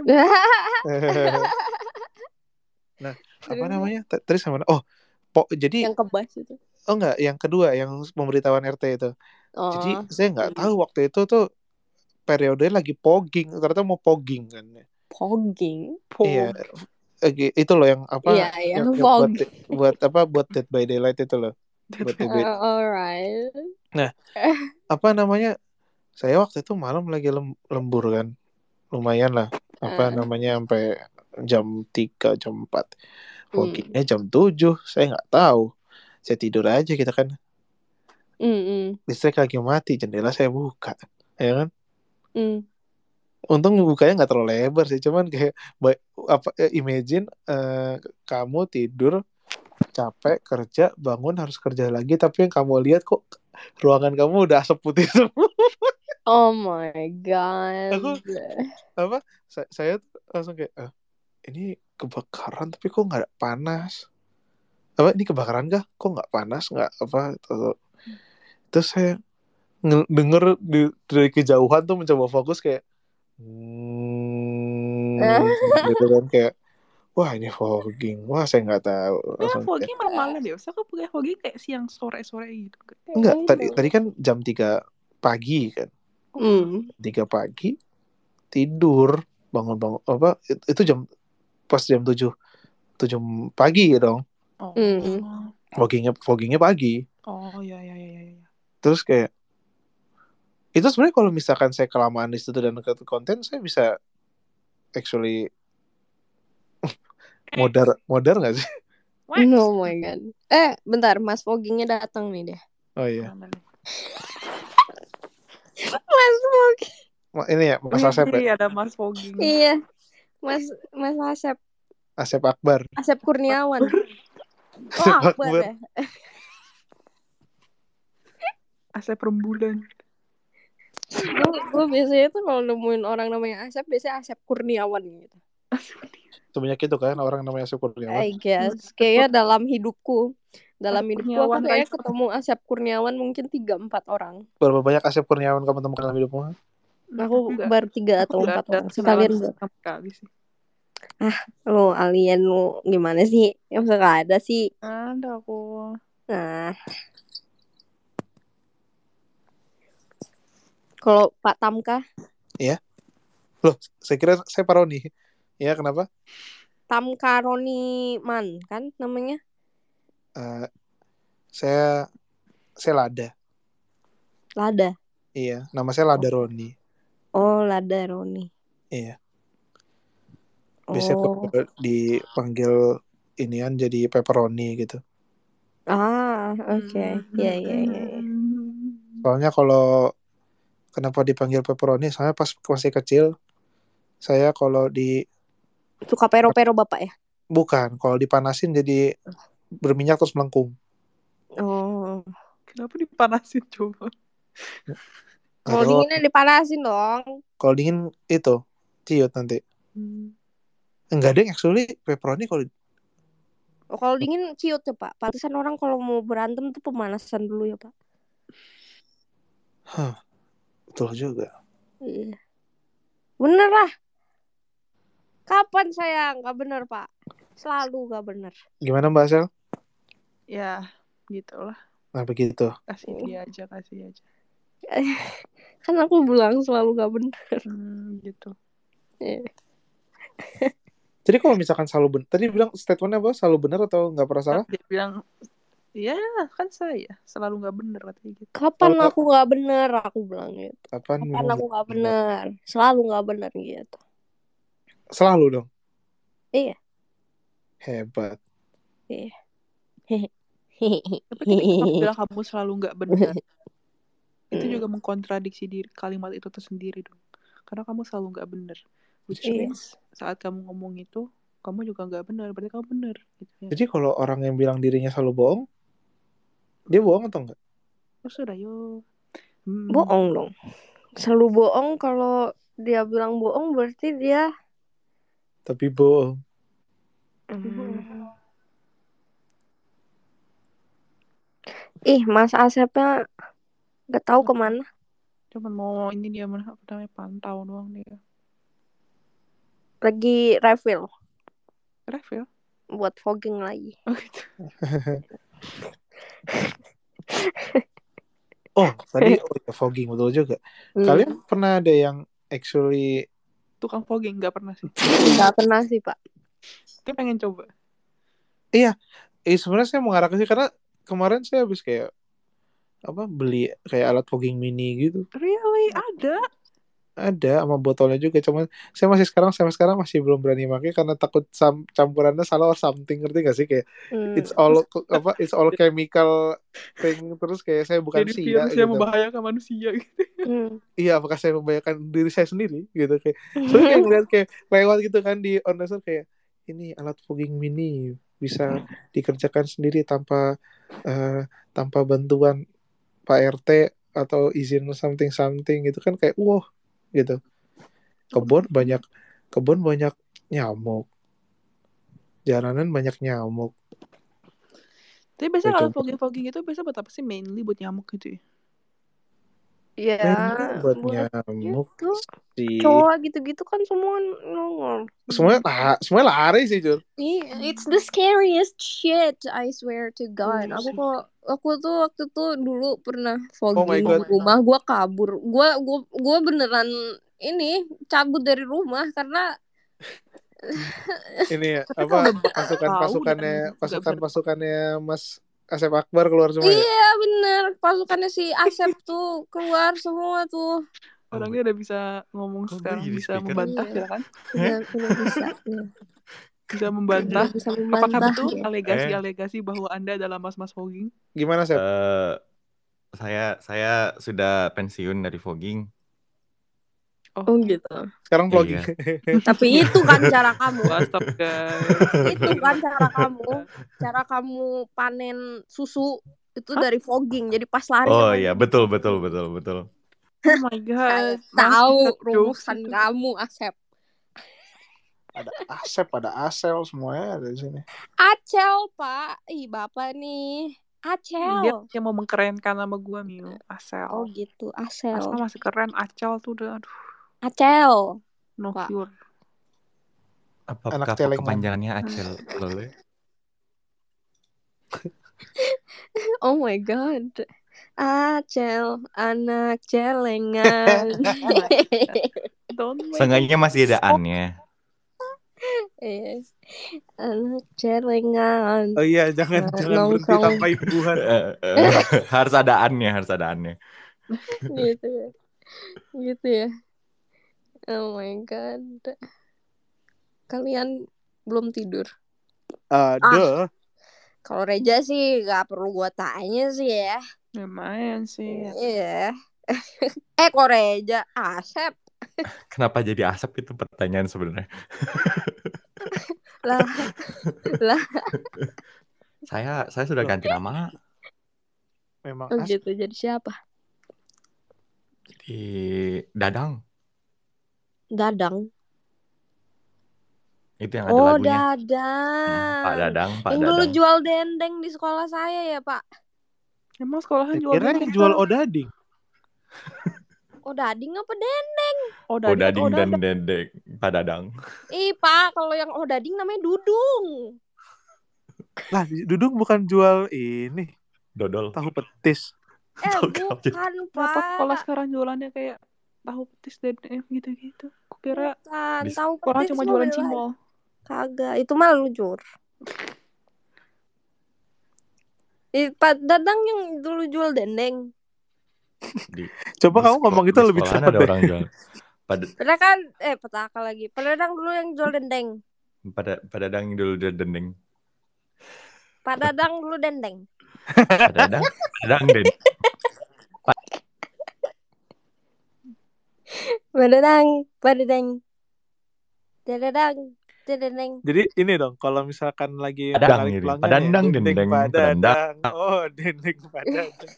Nah, apa Terus namanya? T- Terus sama oh, po, jadi yang kebas itu. oh enggak, yang kedua yang pemberitahuan R T itu. Jadi Oh. saya nggak tahu waktu itu tuh periode lagi pogging, ternyata mau pogging kan. Pogging. Iya, eh, itu loh yang apa Iya, iya, yang, yang buat fog. buat apa buat Dead by Daylight itu loh. Buat Dead by... Uh, alright. Nah, apa namanya? Saya waktu itu malam lagi lem- lembur kan. Lumayan lah. Apa Uh. namanya sampai jam tiga, jam empat. Hmm. Foggingnya jam tujuh. Saya nggak tahu. Saya tidur aja gitu kan. Hmm. Hmm. Listrik lagi mati, jendela saya buka. Ya kan? Hmm. Untung bukanya nggak terlalu lebar sih, cuman kayak ba- apa eh, imagine eh, kamu tidur capek kerja, bangun harus kerja lagi, tapi yang kamu lihat kok ruangan kamu udah asap putih semua. Oh my god. Aku apa saya, saya tuh langsung kayak eh, ini kebakaran tapi kok nggak panas, apa ini kebakaran kah kok nggak panas nggak apa terus, terus saya nge- denger di, dari kejauhan tuh mencoba fokus kayak hmm, gitu kan kayak wah ini fogging, wah saya nggak tahu Ya, langsung kayak, fogging malam-malam deh. Usah aku pakai fogging kayak siang sore-sore gitu. enggak tadi tadi kan jam tiga pagi kan. Hmm. tiga pagi tidur bangun-bangun apa it- itu jam pas jam tujuh tujuh pagi ya dong. Oh. Hmm. Foggingnya foggingnya pagi. Oh ya ya ya ya. Terus kayak itu sebenarnya kalau misalkan saya kelamaan di situ dan ke konten, saya bisa actually modar modar nggak sih? Oh my god. Eh, bentar, Mas Foggingnya datang nih deh. Oh iya. Mas Fogging. Ma- Ini ya Mas Asep ya. Iya, ada Mas Fogging. Iya. Mas Mas Asep. Asep Akbar. Asep Kurniawan. Oh, Asep Akbar Akbar. deh. Asep Rembulan. Gue biasanya tuh kalau nemuin orang namanya Asep, biasanya Asep Kurniawan gitu. Sebanyak itu kan orang namanya Asep Kurniawan. I guess. Kayaknya dalam hidupku. Dalam Asep hidupku Kurniawan, aku kayaknya Raisa. ketemu Asep Kurniawan mungkin tiga empat orang. Berapa banyak Asep Kurniawan kamu temukan dalam hidupmu? Aku Enggak. baru tiga atau Aku empat nggak ada orang. kenalan Sekalian buat. sama sekali sih. Ah, lu alien lu gimana sih? Yang suka ada sih. Ada aku. Nah. Kalau Pak Tamka? Iya. Loh, saya kira saya Paroni. Ya, kenapa? Tamka Roni Man kan namanya? Uh, saya saya Lada. Lada. Iya, nama saya Lada Roni. Oh, Lada Roni. Iya. Biasanya Oh. dipanggil inian jadi pepperoni gitu. Ah, oke. Ya, ya, ya, ya. Soalnya kalau kenapa dipanggil pepperoni? Soalnya pas masih kecil, saya kalau di Suka pero-pero bapak ya? bukan, kalau dipanasin jadi berminyak terus melengkung. Oh. Kenapa dipanasin coba? Nggak Kalau tahu. dinginnya dipanasin dong. Kalau dingin itu ciut nanti. Hmm. Enggak deh, actually pepperoni kalau Oh, kalau dingin ciut ya Pak. Pantesan orang kalau mau berantem tuh pemanasan dulu ya Pak. Hah, betul juga. Iya. Bener lah. Kapan saya nggak bener Pak? Selalu nggak bener. Gimana Mbak Sel? Ya, gitulah. Nah begitu. Kasih dia aja, kasih aja. Kan aku bilang selalu nggak bener. Hmm, gitu. Iya. Jadi kalau misalkan selalu benar, tadi bilang statementnya apa? Selalu benar atau nggak pernah salah? Dia bilang, iya kan saya selalu nggak bener katanya gitu. Kapan Kalau- aku nggak bener? Aku bilang gitu. Kapan, Kapan mau aku nggak bener? Selalu nggak bener gitu. Selalu dong. Iya. Hebat. Iya. Tapi ketika kamu bilang kamu selalu nggak benar, itu juga mengkontradiksi diri kalimat itu tersendiri dong. Karena kamu selalu nggak benar. Which Iya. means saat kamu ngomong itu, kamu juga nggak benar. Berarti kamu benar. Gitu ya. Jadi kalau orang yang bilang dirinya selalu bohong, dia bohong atau enggak? Oh sudah yuk. Hmm. Bohong dong. Selalu bohong. Kalau dia bilang bohong berarti dia Tapi bohong. hmm. Ih, Mas Asepnya nggak tahu kemana. Cuman mau ini dia mana apa namanya pantau doang dia. Lagi refill Refill. buat fogging lagi. Oh gitu. Oh, tadi oh ya, fogging betul juga. Hmm. Kalian pernah ada yang actually Tukang fogging nggak pernah sih. Nggak pernah sih Pak. Tapi pengen coba. Iya, eh, sebenarnya saya mau ngarah ke sini karena kemarin saya habis kayak apa beli kayak alat fogging mini gitu. Really ada? Ada sama botolnya juga, cuman saya masih sekarang sampai sekarang masih belum berani pakai karena takut sam- campurannya salah or something, ngerti gak sih kayak Hmm. it's all apa it's all chemical thing, terus kayak saya bukan Jadi sia virus yang gitu. membahayakan manusia gitu. Hmm. Iya, apakah saya membahayakan diri saya sendiri gitu kayak. Soalnya kayak ngeliat kayak lewat gitu kan di online kayak ini alat fogging mini bisa dikerjakan sendiri tanpa uh, tanpa bantuan Pak R T atau izin something something gitu kan kayak wow gitu. Kebun banyak kebun banyak nyamuk. Jalanan banyak nyamuk. Tapi biasanya Saya kalau coba. fogging-fogging itu biasa buat apa sih? Mainly buat nyamuk gitu ya? Ya, Mainly buat buat nyamuk gitu. sih. Cowok gitu-gitu kan semua nongol. Semuanya lah, semuanya lari sih, Jur. It's the scariest shit, I swear to God. Oh, Aku sih. kok aku tuh waktu tuh dulu pernah Oh my fogging God. di rumah, gua kabur. Gua gua gua beneran ini cabut dari rumah karena Ini ya, Tapi apa kalau udah bau pasukan-pasukannya dan nggak bisa- pasukan-pasukannya Mas Asep Akbar keluar semua ya? iya bener, pasukannya si Asep tuh keluar semua tuh. orangnya udah bisa ngomong Kok gue sekarang, jadi bisa speaker? membantah Iya. silakan. Udah, udah bisa. Ya. Bisa membantah. Udah bisa Apakah membantah betul ya. alegasi-alegasi bahwa Anda adalah mas-mas fogging? Gimana, Sep? Eh, saya saya sudah pensiun dari fogging. Oh gitu. Sekarang vlogging. Iya. Tapi itu kan cara kamu. WhatsApp guys. Itu kan cara kamu. Cara kamu panen susu itu Hah? dari fogging. Jadi pas lari Oh sama iya, dia betul di betul fogging. betul betul. Oh my Saya god. tahu Masih jokes rumusan itu. kamu, Asep. Ada Asep, ada Asel, semuanya ada di sini. Acel, Pak. Ih, Bapak nih. Acel. Dia yang mau mengkerenkan nama gue, Miu. Asel. Oh gitu, Acel. Asel masih keren. Acel tuh udah aduh. Acel. No Pak. cure. Apa Anak apa celengan. kepanjangannya Acel Lole? Oh my god. Acel, anak celengan. Don't make Seenggaknya masih ada stop. annya. Eh, anak celengan. Oh iya, jangan Nah, jangan berhenti nongkrong. tanpa imbuhan. Eh, eh, harus ada annya, harus ada annya. Gitu ya. Gitu ya. Oh my god. Kalian belum tidur? Uh, Ah. duh. Kalau Reja sih gak perlu gua tanya sih ya. Lumayan sih. Iya. eh kok Reja, Asep. Kenapa jadi Asep itu pertanyaan sebenarnya? lah lah. Saya saya sudah ganti nama. Memang Oh Asep. gitu, jadi siapa? Jadi Dadang. Dadang. Itu yang ada Oh lagunya. Dadang. Hmm, Pak Dadang, Pak Yang dulu Dadang. jual dendeng di sekolah saya ya Pak. Emang sekolahan Saya jual kira yang dendeng? jual odading. Oh dading apa dendeng? Oh, Oh, dading atau dading dan odading? dendeng. Pak Dadang. Ih Pak, kalau yang oh dading namanya dudung. Lah, Dudung bukan jual ini Dodol. tahu petis. Eh Tahu kenapa? bukan Kenapa sekolah Pak. sekarang jualannya kayak tahu petis dan eh, gitu-gitu? Kukira Bukan, Di- tahu sekolah petis cuma mah jualan beda. cimol. Kagak, itu mah lujur. Ih, Pak Dadang yang dulu jual dendeng. Di, Coba di kamu seko- ngomong itu di lebih sekolahan cepat ada deh. orang jual. Pada Padahal kan, eh petaka lagi. Pak Dadang dulu yang jual dendeng. pada pada Dadang dulu dia dendeng. Pak Dadang dulu dendeng. Pak Dadang, Dadang den. Pak Dadang, Pak Dadang. Dadang, dendeng. Jadi ini dong, kalau misalkan lagi Padang menarik ini. pelanggan Padandang, ya, dendeng dendeng, padadang. Oh, dendeng padadang.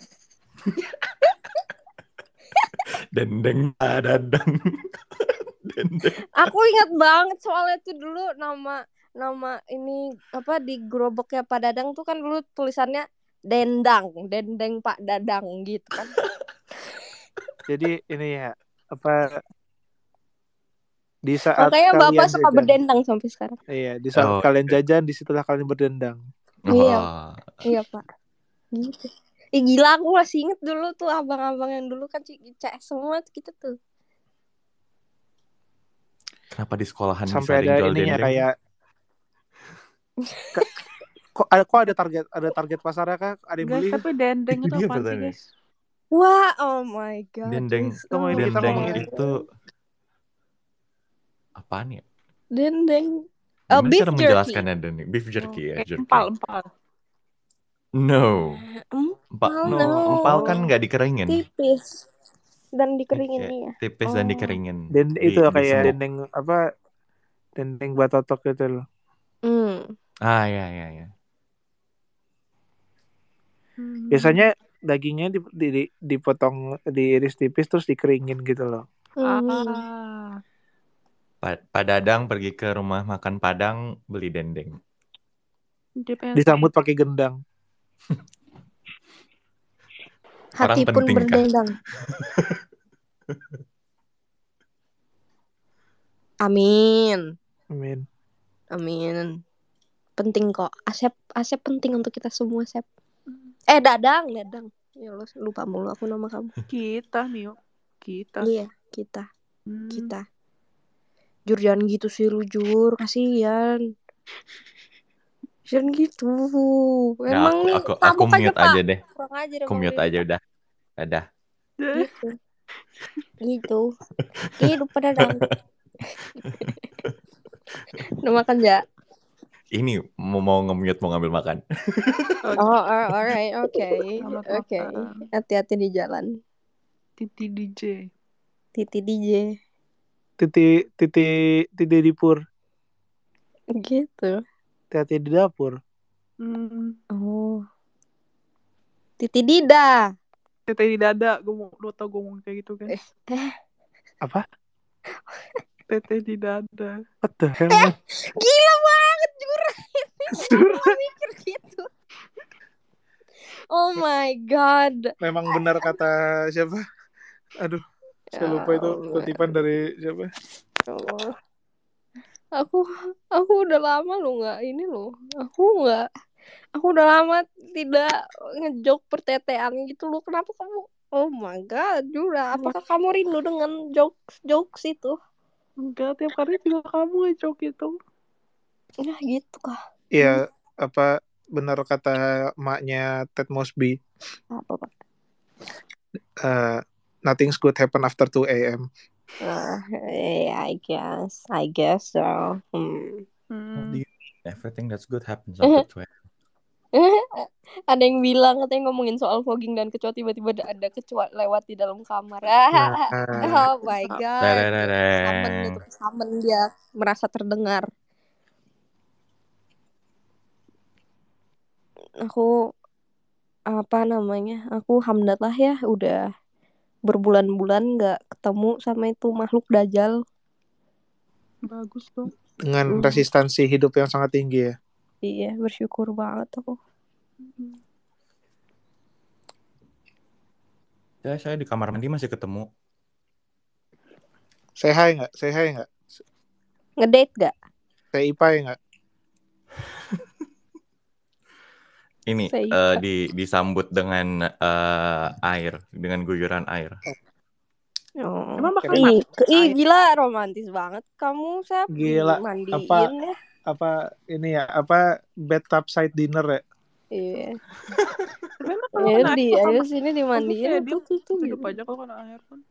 Dendeng Padandang. Dendeng. Aku ingat banget soalnya tuh dulu nama nama ini apa di gerobaknya Pak Dadang tuh kan dulu tulisannya dendang, dendeng Pak Dadang gitu kan. Jadi ini ya, apa di saat Makanya kalian Bapak suka jajan. berdendang sampai sekarang. Iya, di saat Oh, kalian jajan, disitulah kalian berdendang. Iya. Wah. Iya Pak. Gitu. Ih gila aku masih inget dulu tuh abang-abang yang dulu kan C S semua tuh kita tuh. Kenapa di sekolahan bisa Sampai ada yang ada jual ininya dendeng? kayak Ka- kok ada kok ada target ada target pasarnya kah? Ada yang Guys, beli? tapi dendeng Itu itu dia apaan sih, pertanyaannya. guys? Wah, oh my god. Dendeng, this- Tunggu, oh ini kita my dendeng ngomongin- God. itu apaan ya? Dendeng. Oh, Gimana beef cara jerky. menjelaskannya dendeng? Beef jerky ya, Kayak jerky. empal, empal. No. Empa, Empal, No. empal kan nggak dikeringin. tipis dan dikeringin Kayak iya. tipis dan Oh. dikeringin. Dan Di- itu kayak disebuk. dendeng apa? Dendeng batotok gitu loh. Hmm. Ah, ya, ya, ya. Hmm. Biasanya dagingnya di, di, di- dipotong, diiris tipis terus dikeringin gitu loh. Hmm. Ah. Pa- Pak Dadang pergi ke rumah makan Padang beli dendeng. Dia pengen Disambut pakai gendang. Orang Hati pun penting kah? berdendang. Amin. Amin. Amin. Penting kok. Asep, Asep penting untuk kita semua, Sep. Eh, Dadang, Dadang. Ya Allah, lupa mulu aku nama kamu. kita, Mio. Kita. Iya, kita, Hmm. kita. Jur jangan gitu sih lu, Jur. Kasihan. Jangan gitu. Ya, Emang aku nih aku aku tabok aja, mute Pak. aja deh. Kurang ajar Aku emang mute dia. aja udah. Dadah. Gitu. Gitu. Hidup pada Dadang. Udah makan ya? Ini mau mau nge-mute mau ngambil makan. Oh, oh, alright, oke, Selamat oke. makan. Hati-hati di jalan. Titi D J. Titi D J. Titi titi titi di pur. Gitu. Hati-hati di dapur. Hmm. Oh. Titi Dida. Tete di dada. Gue mau, lo tau gue ngomong kayak gitu kan. Eh, eh. Apa? Tete di dada. What the hell? Eh, gila banget Jur. Gue mikir gitu. Oh my god. Memang benar kata siapa? Aduh, saya lupa itu kutipan dari siapa? Allah. Aku aku udah lama lo nggak ini lo. Aku nggak. Aku udah lama tidak ngejok pertetean gitu lo. Kenapa kamu? Oh my god, Jura. Apakah kamu rindu dengan jokes jokes itu? Enggak, tiap kali juga kamu ngejok itu. Ya gitu kah? Iya, apa benar kata maknya Ted Mosby? Apa Pak? Uh, nothing's good happen after two a.m. Uh, yeah, I guess. I guess so. Hmm. Hmm. Everything that's good happens after twelve. Ada yang bilang katanya ngomongin soal fogging dan kecoa, tiba-tiba ada- ada kecoa lewat di dalam kamar. Nah, Oh my god. Samen itu, Terereng. samen dia merasa terdengar. Aku apa namanya? Aku hamdalah ya udah berbulan-bulan nggak ketemu sama itu makhluk dajjal. Bagus dong. dengan Hmm. resistansi hidup yang sangat tinggi ya. Iya, bersyukur banget aku. Ya, saya di kamar mandi masih ketemu. Say hi nggak? Say hi nggak? Ngedate gak? Say ipai nggak? Ini Say eh, ipai. di disambut dengan eh, air, dengan guyuran air. Oh. Emang bakal Ih, mati ke- ih, air? gila romantis banget. Kamu saya Gila, dimandiin ya. Apa ini ya? Apa bathtub dinner ya? Iya. Tapi emang kalau Ayo kena air di, bakal ayo mati. sini Oh, dimandiin kayak dia tuh tuh tuh. hidup Gitu. aja kalau kena air kan.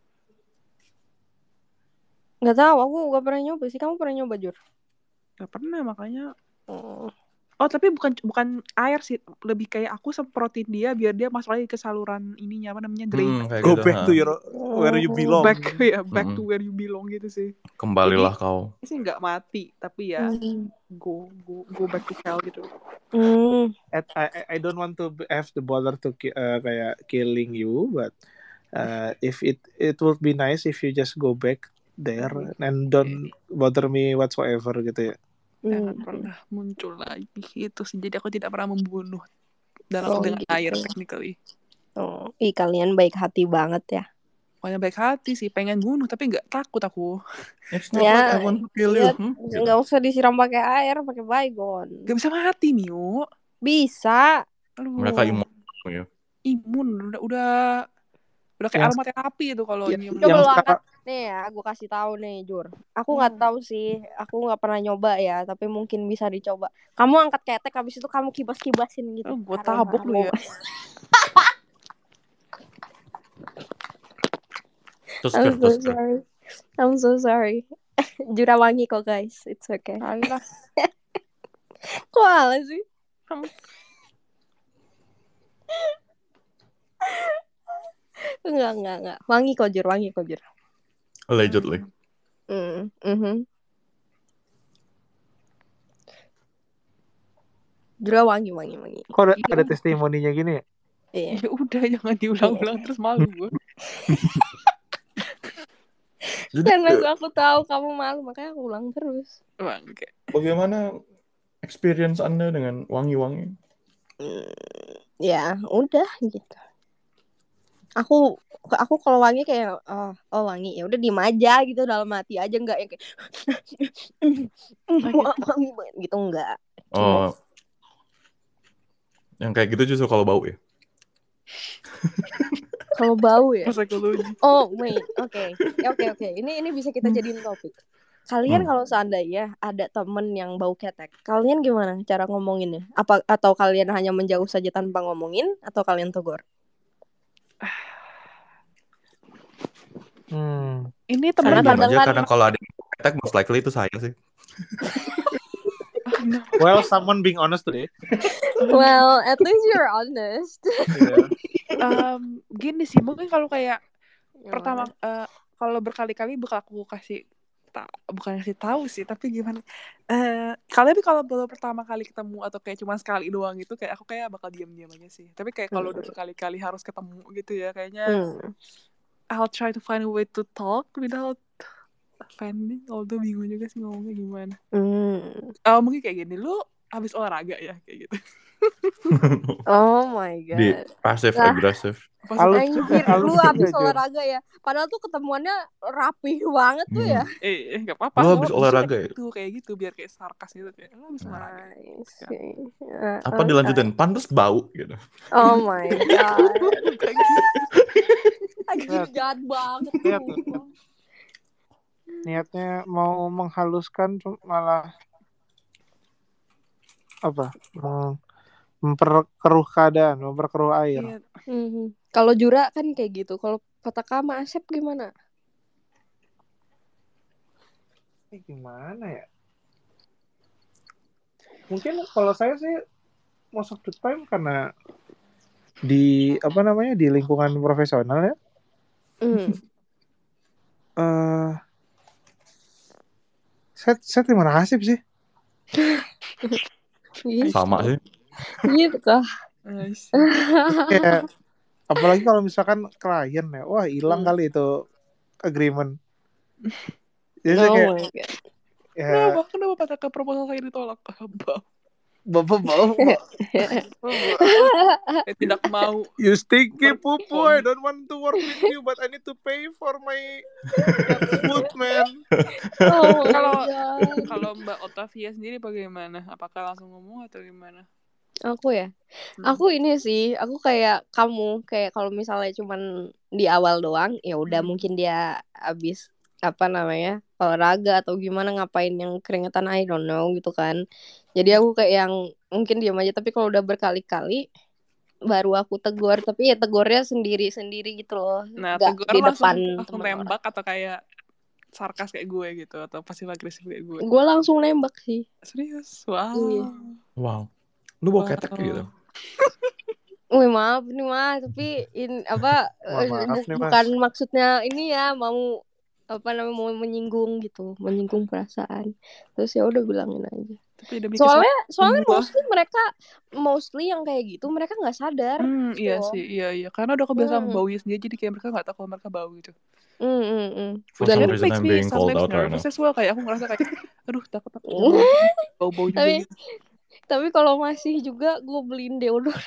Nggak tahu, aku nggak pernah nyoba sih. Kamu pernah nyoba Jur? Gak pernah makanya. Oh. Oh tapi bukan bukan air sih, lebih kayak aku semprotin dia biar dia masuk lagi ke saluran ininya apa namanya drain. Hmm, kayak Go gitu. back ha. to your where you Oh. belong. Back ya back Mm-mm. to where you belong gitu sih. Kembalilah Jadi kau. ini sih nggak mati tapi ya Hmm. go go go back to hell gitu. Hmm. At, I I don't want to have the bother to ki- uh, kayak killing you, but uh, if it it would be nice if you just go back there and don't bother me whatsoever gitu ya. Jangan Hmm. pernah muncul lagi gitu sih. Jadi aku tidak pernah membunuh dalam Oh, dengan gitu. air technically. Oh, ih kalian baik hati banget ya. Pokoknya baik hati sih, pengen bunuh tapi nggak takut aku. It's not like I Ya, want to kill ya you. Hmm? Gitu. nggak usah disiram pakai air, pakai baygon. Gak bisa mati Mio. Bisa. Aduh. Mereka imun. Ya. Imun udah udah udah kayak Yang aromaterapi itu kalau Ya, nyium. Coba yang lo angkat. sekarang Nih ya, gue kasih tahu nih Jur. Aku nggak tahu sih, aku nggak pernah nyoba ya, tapi mungkin bisa dicoba. Kamu angkat ketek, habis itu kamu kibas-kibasin gitu. Oh, gue Aroma, tabok lu ya. aroma. Terus I'm so terus terus. sorry. I'm so sorry. Jura wangi kok guys, it's okay. Alah. Kok ala sih? Enggak, enggak, enggak. Wangi kok Jur, wangi kok Jur. Allegedly. Mm, mhm. Jura wangi, wangi, wangi. kok ada, ada testimoninya gini ya? Iya. Ya udah jangan diulang-ulang terus malu gue. Jadi Karena gue aku tahu kamu malu, makanya aku ulang terus. Bang, kayak bagaimana experience Anda dengan wangi-wangi? Hmm, ya udah gitu. Aku aku kalau wangi kayak oh, oh wangi ya udah diem aja gitu dalam hati aja, nggak yang kayak wangi banget gitu, enggak. Oh, yang kayak gitu justru kalau bau ya? Kalau bau ya. psikologi. Oh wait, oke, okay. oke okay, oke. Okay. Ini ini bisa kita jadiin topik. Kalian Hmm. kalau seandainya ada temen yang bau ketek, kalian gimana cara ngomonginnya? Apa atau kalian hanya menjauh saja tanpa ngomongin, atau kalian tegur? Hmm. Ini Karena temen Saya diam kadang aja, kan, karena kalau ada yang ketek most likely itu saya sih. oh, no. Well, someone being honest today. well, at least you're honest. Yeah. um, gini sih mungkin kalau kayak Gimana? pertama uh, kalau berkali-kali bakal aku kasih ta- bukan kasih tahu sih tapi gimana uh, kalau tapi kalau baru pertama kali ketemu atau kayak cuma sekali doang gitu kayak aku kayak bakal diam-diam aja sih, tapi kayak kalau udah berkali-kali harus ketemu gitu ya kayaknya Hmm. I'll try to find a way to talk without offending. Although bingung juga sih ngomongnya gimana. Hmm. Oh, mungkin kayak gini, lu habis olahraga ya kayak gitu. Oh my god. Di passive Nah. aggressive. Anjir, lu Halus habis juga, Jur. olahraga ya. Padahal tuh ketemuannya rapi banget tuh ya. Hmm. Eh, eh gak apa-apa. Lu Nggak habis apa-apa. olahraga Kayak ya? gitu, kayak gitu biar kayak sarkas gitu kayak lu habis olahraga. Nice. Kan. Uh, Apa dilanjutin? Pantes bau gitu. Oh my god. Kayak gitu. Agak jahat banget Lihat tuh. tuh. Niatnya mau menghaluskan cuma malah apa? Mem- memperkeruh keadaan, memperkeruh air. Iya. Hmm. Kalau Jura kan kayak gitu. Kalau Pataka sama Asep gimana? Eh, gimana ya? Mungkin kalau saya sih most of the time karena di apa namanya di lingkungan profesional ya. Hmm. Eh, saya saya terima nasib sih. Gitu. Sama sih. Gitu kah? I see. Kayak apalagi kalau misalkan klien ya, wah hilang Hmm. kali itu agreement. Jadi saya Oh kayak my god. ya Kenapa? Kenapa pada ke proposal saya ditolak? Bau. bapak bau bapak. Saya tidak mau. You stinky pupu, Perform. I don't want to work with you, but I need to pay for my cat food, man. Oh my Kalau god. kalau Mbak Otavia sendiri bagaimana? Apakah langsung ngomong atau gimana? Aku ya. Hmm. Aku ini sih, aku kayak kamu, kayak kalau misalnya cuman di awal doang, ya udah Hmm. mungkin dia habis apa namanya olahraga atau gimana ngapain yang keringetan I don't know gitu kan. Jadi aku kayak yang mungkin diam aja, tapi kalau udah berkali-kali baru aku tegur, tapi ya tegurnya sendiri-sendiri gitu loh, Nah, nggak tegur di langsung depan langsung teman orang. tembak atau kayak sarkas kayak gue gitu atau pasif agresif kayak gue? Gue langsung nembak sih. Serius? Wow. Iya. Wow. Lu bawa Wow. ketek gitu. Wih maaf nih mas, tapi in apa Mohon eh, maaf bu- nih, Mas. bukan maksudnya ini ya mau apa namanya mau menyinggung gitu, menyinggung perasaan. Terus ya udah bilangin aja. Tapi demi Soalnya keselamatan soalnya gua. mostly mereka mostly yang kayak gitu mereka nggak sadar. Hmm, gitu iya loh. sih, iya iya. Karena udah kebiasaan Hmm. baunya sendiri, jadi kayak mereka nggak tahu kalau mereka bau gitu. Hmm, hmm, hmm. For Dan some itu reason makes I'm me being called sometimes out right now. nervous as well. Kayak aku ngerasa kayak, aduh takut takut jangan bau-bau juga Tapi gitu. tapi kalau masih juga gue beliin deodoran.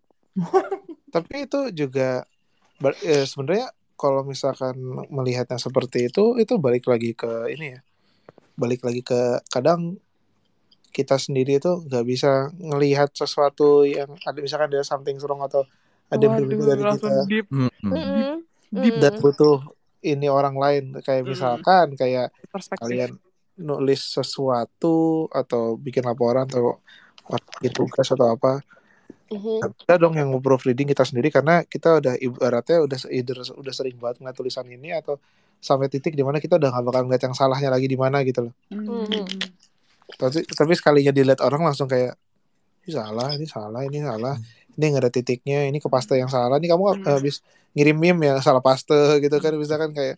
Tapi itu juga ber- eh, sebenarnya kalau misalkan melihatnya seperti itu, itu balik lagi ke ini ya, balik lagi ke kadang kita sendiri itu nggak bisa ngelihat sesuatu yang ada, misalkan ada something wrong atau ada yang berbeda Waduh, dari langsung kita deep, Mm-mm. deep, Mm-mm. deep dan Mm-mm. butuh ini orang lain, kayak Hmm, misalkan kayak perspektif. kalian nulis sesuatu atau bikin laporan atau bikin tugas atau apa, Mhm. kita dong yang proofreading kita sendiri karena kita udah ibaratnya udah either, udah sering banget ngeliat tulisan ini atau sampai titik dimana kita udah gak bakal ngeliat yang salahnya lagi di mana gitu loh. Mhm. Hmm. Tapi, tapi sekalinya dilihat orang langsung kayak ini salah, ini salah, ini salah, ini nggak ada titiknya, ini ke paste yang salah, ini kamu Hmm. habis ngirim meme yang salah paste gitu kan, misalkan kayak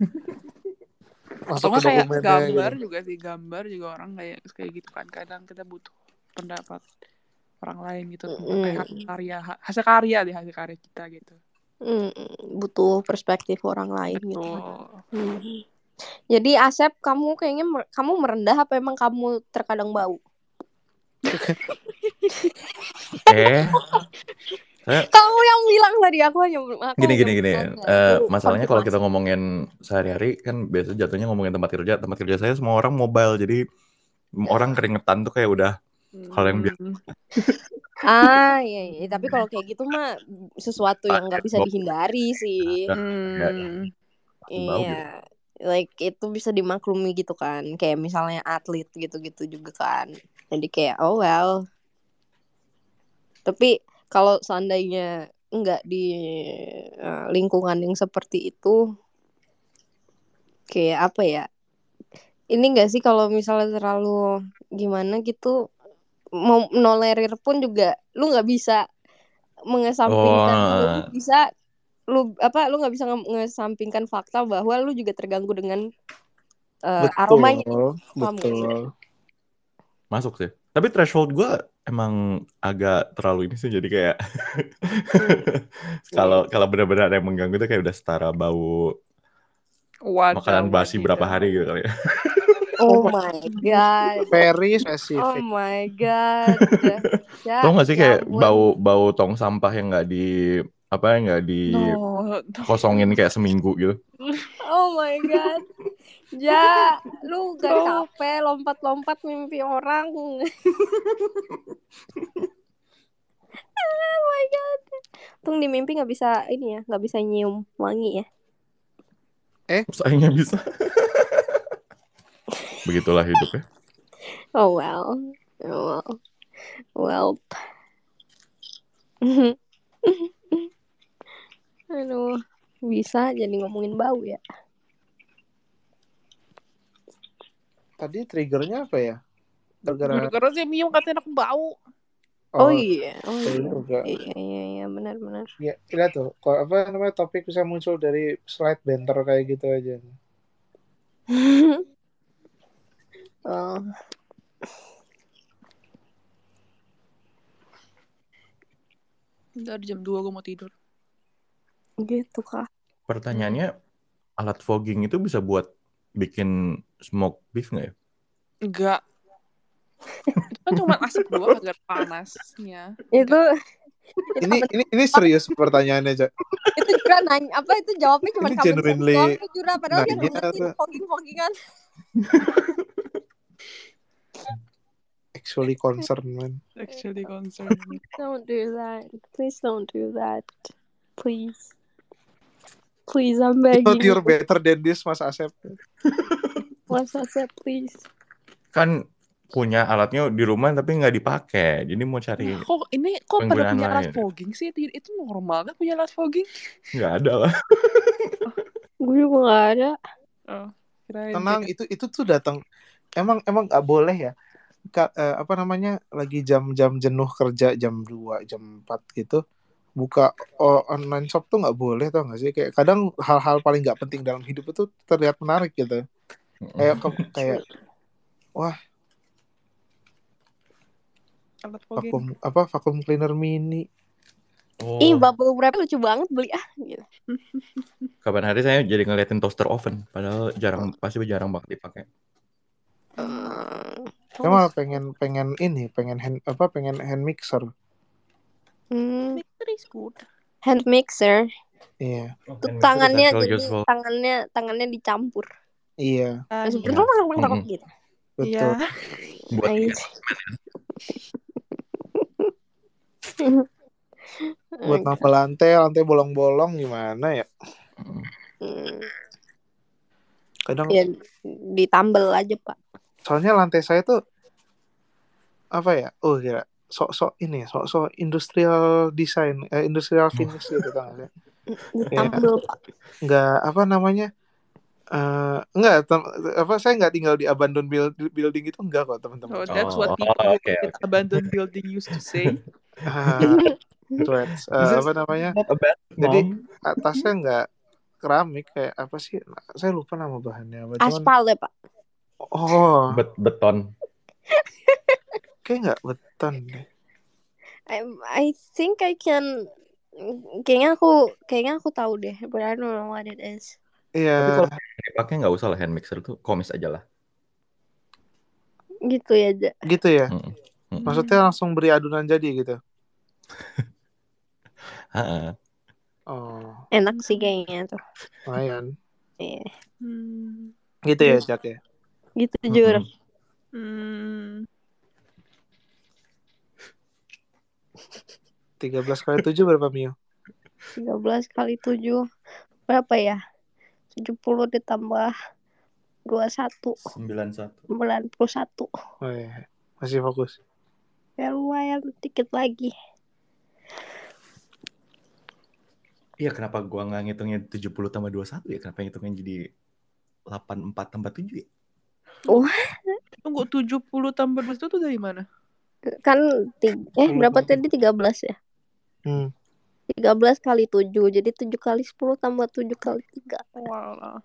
Atau masuk ke nggak kayak dokumennya gambar gitu. juga sih, gambar juga orang kayak kayak gitu kan. Kadang kita butuh pendapat orang lain gitu tentang kayak hasil Mm-mm. karya, hasil karya deh hasil karya kita gitu. Mm-mm. Butuh perspektif orang lain gitu kan. Betul. Mhm. Jadi Asep, kamu kayaknya mer- kamu merendah apa emang kamu terkadang bau? Eh, saya Kamu yang bilang tadi, aku hanya aku gini gini hanya gini. bercanda. Eh, Aku masalahnya kalau kita konfirmasi. ngomongin sehari-hari kan biasa jatuhnya ngomongin tempat kerja. Tempat kerja saya semua orang mobile, jadi orang keringetan tuh kayak udah hal yang biasa. Hmm. Ah iya, iya. Tapi kalau kayak gitu mah sesuatu yang nggak bisa Bau. dihindari sih. Nggak nggak Hmm. pasti bau gitu. Iya, like itu bisa dimaklumi gitu kan. Kayak misalnya atlet gitu-gitu juga kan. Jadi kayak oh well. Tapi kalau seandainya nggak di uh, lingkungan yang seperti itu, kayak apa ya? Ini nggak sih kalau misalnya terlalu gimana gitu, mau nolerir pun juga lu nggak bisa mengesampingkan, lu Oh, bisa lu apa lu nggak bisa nge- mengesampingkan fakta bahwa lu juga terganggu dengan uh, Betul, aromanya. Paham nggak sih? betul. masuk sih. Tapi threshold gue emang agak terlalu ini sih, jadi kayak Hmm. kalau kalau benar-benar ada yang mengganggu tuh kayak udah setara bau Wadah, makanan basi berapa wadidaw. hari gitu kali ya. Oh my god. Very Oh specific. my god. Ya, Tau gak sih ya kayak bau ampun. bau tong sampah yang nggak di apa yang nggak No. dikosongin kayak seminggu gitu. Oh my god. Ja, lu gak No. capek lompat-lompat mimpi orang. Oh my god. Tung di mimpi nggak bisa ini ya, nggak bisa nyium wangi ya. Eh, Sayangnya bisa. Begitulah hidupnya. Oh well. Oh well. Well. Aduh, bisa jadi ngomongin bau ya. tadi triggernya apa ya? Gara-gara Gara-gara sih Miu katanya aku bau. Oh, Oh, iya, oh betul iya. juga. Iya, iya, iya, benar-benar. Ya, lihat tuh, kok apa namanya topik bisa muncul dari slide banter kayak gitu aja. Oh, Udah jam dua gue mau tidur. gitu kah? Pertanyaannya, alat fogging itu bisa buat bikin smoke beef nggak ya? Enggak. Itu kan cuma asap doang agar panasnya. Itu itu Ini apa? ini ini serius pertanyaannya, Cak. Itu Jura nanya apa itu jawabnya cuma Ini common sense genuinely doang tuh Jura, padahal dia nanya nggak ngerti itu atau fogging-foggingan. actually concern, man. Actually concerned. Don't do that. Please don't do that. Please. Please, I'm You know begging you. you're better than this, Mas Asep. Mas Asep, please. Kan punya alatnya di rumah tapi nggak dipakai. Jadi mau cari Nah, kok ini kok pada penggunaan punya alat lain. fogging sih? Itu, itu normal kan punya alat fogging? Nggak ada lah. Gue juga nggak ada. Oh, kirain Tenang, kayak- itu itu tuh datang. Emang emang nggak boleh ya. Ka- eh, apa namanya? Lagi jam-jam jenuh kerja jam dua, jam empat gitu. Buka oh, online shop tuh nggak boleh, tau nggak sih? Kayak kadang hal-hal paling nggak penting dalam hidup itu terlihat menarik gitu. Kayak ke- kayak wah, alat fogging. vakum apa vakum cleaner mini. Oh, Ih, bubble wrap lucu banget, beli ah. Gitu. kapan hari saya jadi ngeliatin toaster oven. Padahal jarang, pasti jarang banget dipakai. Hmm. Saya malah pengen pengen ini, pengen hand apa pengen hand mixer. Hmm. Mixer is good. Hand mixer. Iya, Oh, Itu hand mixer tangannya essential jadi useful. tangannya tangannya dicampur. iya, Ah, Terus iya. Mm-mm. gitu. betul. Iya. Buat Ay. Buat nambah lantai, lantai bolong-bolong gimana ya? Hmm. Kadang Ya ditambel aja, Pak. soalnya lantai saya tuh apa ya? Oh kira sok-sok ini, sok-sok industrial design, eh, industrial finish gitu kan? Ditambel, Pak. Nggak apa namanya? Eh enggak, tem- apa saya nggak tinggal di abandoned build- building itu enggak kok teman-teman. Oh, that's what Oh, people who okay, live in okay. abandoned building used to say. Ah, threads, eh, This is apa namanya? not a bad Jadi mom. atasnya nggak keramik kayak apa sih? Saya lupa nama bahannya apa. Cuman Aspal ya, Pak. oh, Bet beton. kayak nggak beton deh. I, I think I can kayaknya aku kayaknya aku tahu deh, but I don't know what it is. Tapi Iya, kalau dipakai nggak usah lah hand mixer tuh, komis aja lah. Gitu ya, Ja. gitu ya. Mm-mm. Mm-mm. Maksudnya langsung beri adonan jadi gitu. Ha-ha. Oh, Enak sih kayaknya tuh. lumayan. Iya. Hmm. Gitu ya, Jack ya. Gitu Jur. Mm-mm. Hmm. tiga belas kali tujuh berapa, Mio? tiga belas kali tujuh berapa ya? tujuh puluh ditambah dua puluh satu. sembilan puluh satu. sembilan puluh satu. Oh iya, masih fokus. Ya lumayan dikit lagi. Iya, kenapa gua nggak ngitungnya tujuh puluh tambah dua puluh satu ya? Kenapa ngitungnya jadi delapan puluh empat tambah tujuh ya? Tunggu, tujuh puluh tambah dua puluh satu tuh dari mana? Kan tiga, eh berapa tadi tiga belas ya? Hmm. tiga belas kali tujuh. Jadi tujuh kali sepuluh tambah tujuh kali tiga. Walah.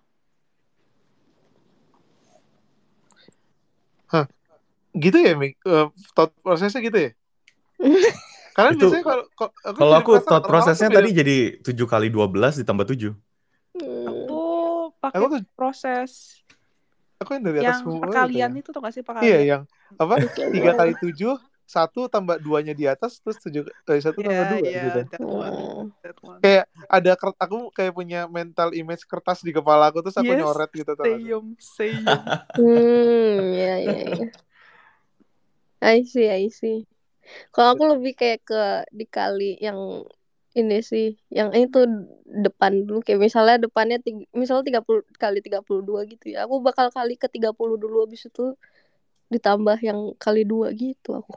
Hah. Gitu ya, Mik? Uh, thought prosesnya gitu ya? Karena Itu- biasanya kalau kalau aku, Kalau jadi aku penasaran, thought orang-orang prosesnya tuh beda- tadi jadi tujuh kali dua belas ditambah tujuh. Hmm. Aku pakai Aku tuh proses aku yang dari atas yang semua perkalian gitu itu tuh gak sih ya. perkalian? Iya, yang apa? Oke, tiga boleh. kali tujuh, satu tambah duanya di atas, terus tujuh eh, satu tambah Iya, dua iya, gitu. that one, Hmm. that one. Kayak ada kert- aku kayak punya mental image kertas di kepala aku, terus aku Yes, nyoret gitu tau gak sih? Seyum, seyum. Hmm, ya ya ya. I see, I see. Kalau aku lebih kayak ke dikali yang ini sih, yang itu depan dulu, kayak misalnya depannya tiga, misalnya tiga puluh kali tiga puluh dua gitu ya. Aku bakal kali ke tiga puluh dulu, habis itu ditambah yang kali dua gitu aku.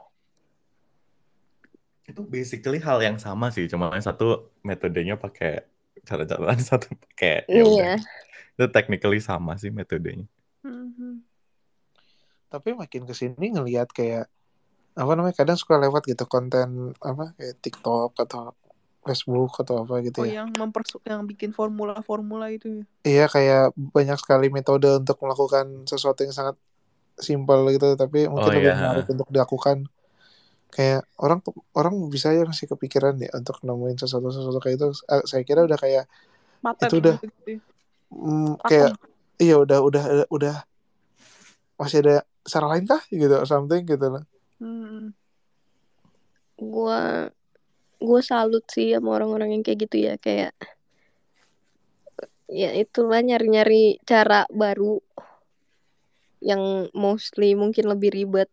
Itu basically hal yang sama sih, cuma yang satu metodenya pakai cara-cara satu pakai ya udah. Iya. Itu technically sama sih metodenya. Mhm. Tapi makin kesini ngelihat kayak apa namanya kadang suka lewat gitu konten apa kayak TikTok atau Facebook atau apa gitu Oh, ya. yang mempersu yang bikin formula-formula itu. Iya kayak banyak sekali metode untuk melakukan sesuatu yang sangat simpel gitu tapi mungkin Oh lebih ya, menarik untuk dilakukan. Kayak orang orang bisa ya masih kepikiran ya untuk nemuin sesuatu sesuatu kayak itu. Eh, Saya kira udah kayak Paten itu udah gitu. mm, Pakem. kayak iya udah udah udah masih ada cara lain kah gitu or something gitu loh. Hmm. Gua gue salut sih sama orang-orang yang kayak gitu ya, kayak ya itulah nyari-nyari cara baru yang mostly mungkin lebih ribet.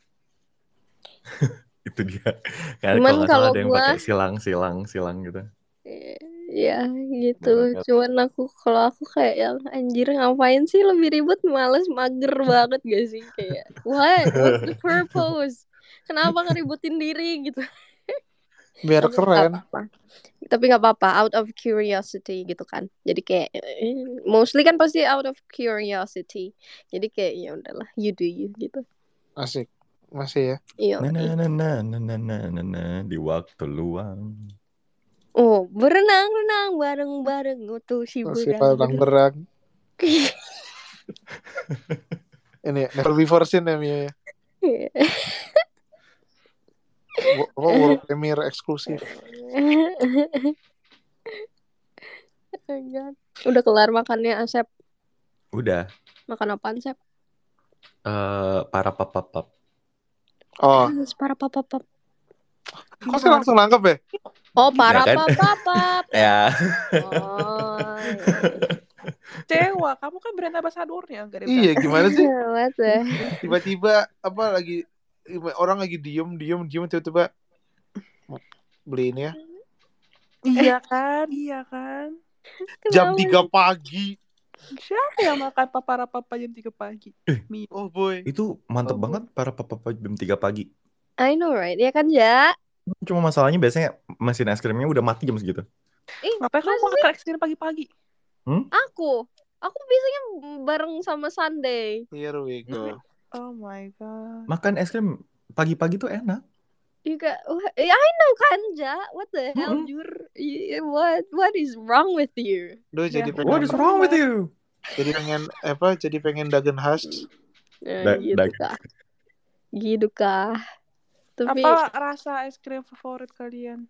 itu dia. Kayak Cuman kalau nggak salah kalau ada yang gua pakai silang-silang silang gitu. eh, ya Bener gitu. banget. Cuman aku kalau aku kayak yang anjir ngapain sih lebih ribet, males, mager banget gak sih, kayak what what's the purpose, kenapa ngeributin diri gitu. Biar Tapi nggak keren. apa-apa. Tapi nggak apa-apa, out of curiosity gitu kan. Jadi kayak eh, mostly kan pasti out of curiosity. Jadi kayak ya udahlah, you do you gitu. Asik. Masih ya. Iya. Nah, nah, nah, nah, nah, nah, nah, nah, nah, di waktu luang. Oh, berenang-renang bareng-bareng tuh si Masih berang. berang-berang. Ini never before seen ya Mia ya. Wo- Oh, world premiere eksklusif. Udah kelar makannya Asep? Udah. Makan apaan Sep? Eh, para papapap. Oh, Para papapap. kok saya langsung nangkep ya? Oh, para Ya kan? papapap. Ya. Oh, iya. Cewa, kamu kan brand ambassadornya, gak ada yang Iya, gimana sih? What the- Tiba-tiba apa lagi orang lagi diem diem diem tiba-tiba beli ini ya. Iya kan, iya kan. Jam Kenapa tiga sih? pagi. Siapa yang makan papa-papa jam tiga pagi? Mi. Oh boy. Itu mantep Oh, banget para papapap jam tiga pagi. I know right, ya kan Ja? Cuma masalahnya biasanya mesin es krimnya udah mati jam segitu. Ih, Ngapain kamu masa sih? makan es krim pagi-pagi? Hmm? Aku, aku biasanya bareng sama Sunday. Here we go. Oh my god. Makan es krim pagi-pagi tuh enak. Juga, wah, eh, I know kan Ja? What the hell, Mm-mm. Jur? Y- What, what is wrong with you? Duh Ya, jadi What pengen is wrong with you? jadi pengen apa? Jadi pengen dagen khas. Ya, Da- gitu dag- kah? Gitu kah? Tapi Apa rasa es krim favorit kalian?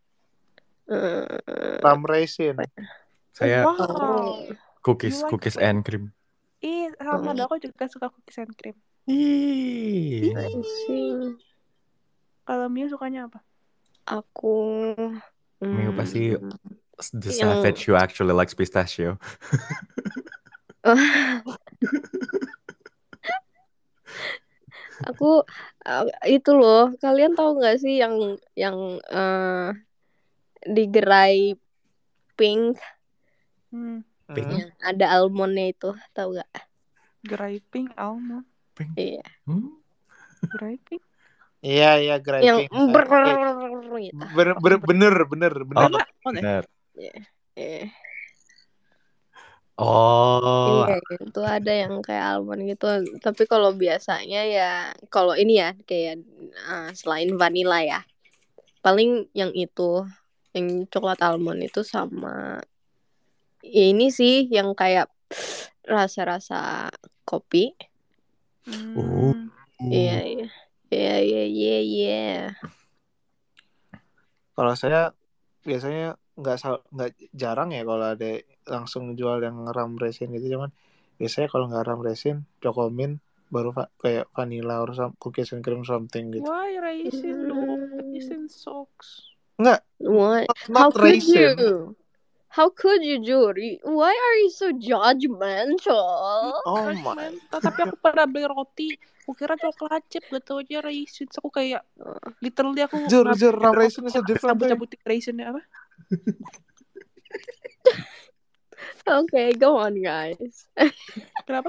eh, Ram raisin. Saya Wow. oh, cookies, You like cookies cookies? and cream. Ih, sama Oh. aku juga suka cookies and cream. Ih. I see. Kalau Mio sukanya apa? Aku Mio hmm, pasti the yang savage who actually likes pistachio. aku uh, itu loh, kalian tahu nggak sih yang yang uh, digerai pink Hmm. Pink. yang ada almondnya itu, tahu nggak? Gerai pink almond. Pink. Iya. Hmm? Gerai pink. Iya iya Yang griping. ber gitu. Ber, ber, bener bener bener. Oh, Almond ya? benar. Iya. Iya. Oh, Iya, itu ada yang kayak almond gitu. Tapi kalau biasanya ya, kalau ini ya kayak uh, selain vanilla ya, paling yang itu, yang coklat almond itu sama ya ini sih yang kayak rasa-rasa kopi. Oh. Hmm. Iya, iya. Iya, iya, iya, iya. Kalau saya biasanya nggak sal- nggak jarang ya kalau ada langsung jual yang ram resin gitu, cuman biasanya kalau nggak ram resin Chocomin baru va- kayak vanilla or some, cookies and cream something gitu. Why raisin dong? Raisin sucks. Enggak, What? not, How not could raisin. you? How could you, Juri? Why are you so judgmental? Oh my. Men, tapi aku pernah beli roti, aku kira coklat chip, gak tau aja raisin. Aku kayak literally aku Jur, ngab- jur, ram raisin is a different thing. cabut-cabutin raisinnya apa? Okay, go on, guys. Kenapa?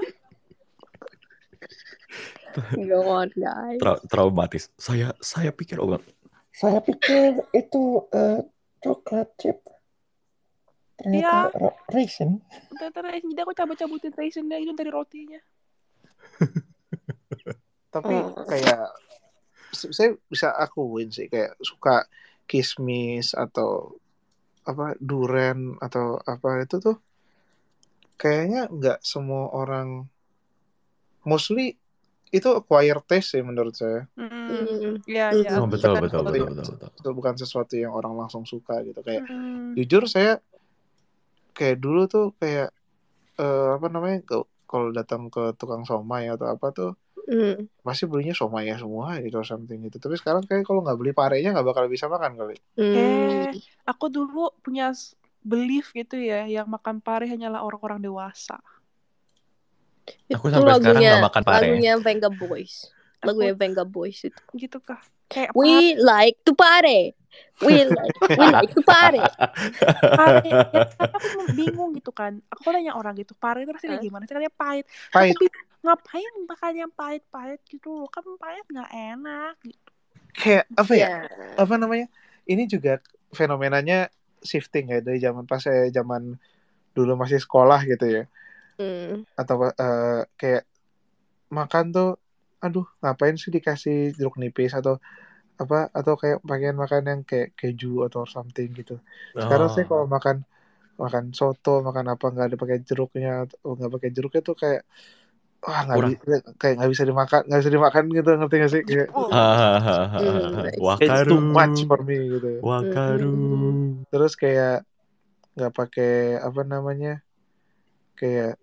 Go on, guys. Tra- traumatis. Saya saya pikir oh, saya pikir itu uh, coklat chip. Ternyata Iya. ra- raisin. Ternyata raisin, jadi aku cabut-cabutin raisinnya itu dari rotinya. Tapi Oh. kayak saya bisa akuin sih kayak suka kismis atau apa duren atau apa itu tuh kayaknya nggak semua orang, mostly itu acquired taste sih menurut saya. Hmm, iya iya. Oh Mm. betul Bukan betul kalau betul tuh. betul betul. Itu bukan sesuatu yang orang langsung suka gitu. Kayak Hmm. jujur saya kayak dulu tuh kayak eh, apa namanya kalau- kalau datang ke tukang somai atau apa tuh Mm. pasti belinya somai semua gitu something gitu. Tapi sekarang kayak kalau nggak beli parenya nggak bakal bisa makan kali. Eh, Mm. aku dulu punya s- belief gitu ya, yang makan pare hanyalah orang-orang dewasa. Aku Itu sampai sekarang nggak lagunya makan pare. lagunya Venga Boys. Aku Lagunya Venga Boys itu. gitu kah? Kayak We like to party. We like we like to party. pare, ya, tapi aku bingung gitu kan. Aku nanya orang gitu, pare itu rasanya Hah? gimana? Saya katanya pahit. Pahit. Aku bingung, ngapain makan yang pahit-pahit gitu loh? Kan pahit nggak enak gitu. Kayak apa ya? Ya. Apa namanya? Ini juga fenomenanya shifting ya dari zaman pas saya zaman dulu masih sekolah gitu ya. Mm. Atau eh, kayak makan tuh aduh ngapain sih dikasih jeruk nipis atau apa atau kayak pengen makan yang kayak keju atau something gitu. Sekarang saya kalau Oh. makan makan soto, makan apa nggak ada pakai jeruknya atau nggak pakai jeruknya tuh kayak wah nggak Kurang. bisa kayak nggak bisa dimakan nggak bisa dimakan gitu, ngerti nggak sih kayak Oh, Mm, nice. it's too Wakaru. much for me gitu. Wakaru. Terus kayak nggak pakai apa namanya kayak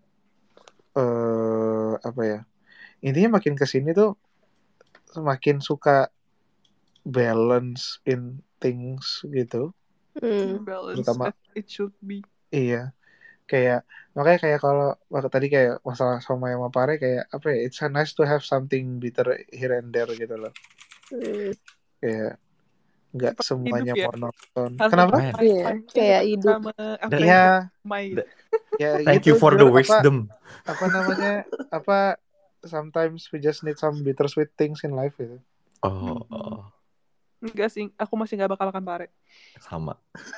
eh apa ya, intinya makin kesini tuh semakin suka balance in things gitu. Mm. balance Terutama as it should be. iya kayak makanya kayak kalau waktu tadi kayak masalah somai sama pare kayak apa ya, it's nice to have something bitter here and there gitu loh. Mm. Kayak nggak Seperti semuanya hidup ya. monoton. Harus Kenapa? ada Iya, pahit-pahitnya kayak gitu hidup. sama apa Dan- yang Iya, main. Da- ya Thank gitu you for Jur. the apa wisdom. apa namanya apa sometimes we just need some bittersweet things in life gitu. Oh, Mhm. oh, Enggak sih, aku masih nggak bakal makan pare. sama.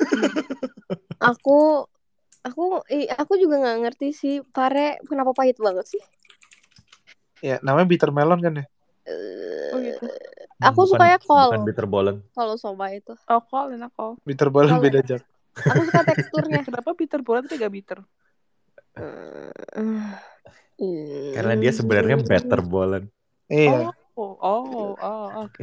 Aku aku i- aku juga nggak ngerti sih pare kenapa pahit banget sih. Ya namanya bitter melon kan ya. Eh, Oh gitu. Aku Bukan- sukanya kol Bukan bitter bolen. kalau soba itu. Oh, kol enak kol. Bitter melon Kalau- beda jak. Aku suka teksturnya. Kenapa bitter bola tapi gak bitter? Eh, Karena dia sebenarnya better bolen. Iya. Oh, oh, oh, oke.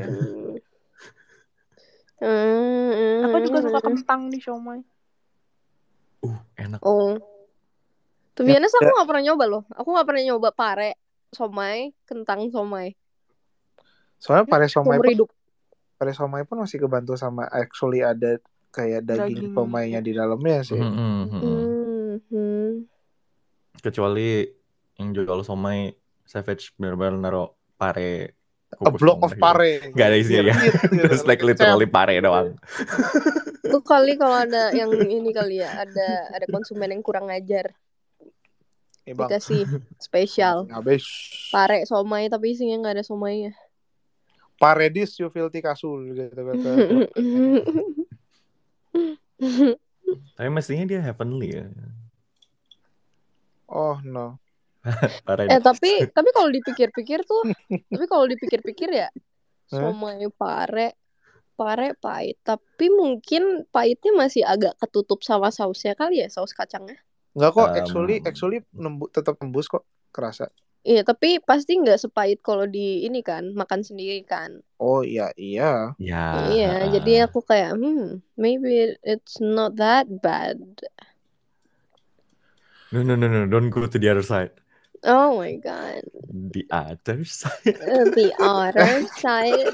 Hmm. Aku juga suka kentang di siomay. Uh, enak. Oh. Tuh Ya, biasanya aku ya. nggak pernah nyoba loh. Aku nggak pernah nyoba pare, somai, kentang somai. Soalnya pare somai Seumur pun, hidup. pare somai pun masih kebantu sama actually ada kayak daging, Daging. somainya di dalamnya sih. Mhm, mhm, mhm. Hmm. Hmm. Kecuali yang jual somai Savage bener-bener naro pare A kukus block doang of gitu. pare. Gak ada isinya ya. Hit, gitu. Just like literally pare doang. Itu kali kalau ada yang ini kali ya, ada ada konsumen yang kurang ajar, Nih bang. dikasih spesial Habis. pare somai tapi isinya nggak ada somainya. Paredis you filthy kasul gitu kata. Tapi mestinya dia heavenly ya. Oh no. Pare. Eh tapi tapi kalau dipikir-pikir tuh, tapi kalau dipikir-pikir ya, Hah? somai pare, pare pahit. Tapi mungkin pahitnya masih agak ketutup sama sausnya kali ya, saus kacangnya. Enggak kok, Um, actually actually nembu, tetap tembus kok kerasa. Iya, tapi pasti nggak sepahit kalau di ini kan, makan sendiri kan. Oh iya iya. Ya. Iya, jadi aku kayak, hmm, maybe it's not that bad. No no no no, don't go to the other side. Oh my god, The other side. Uh, the other side.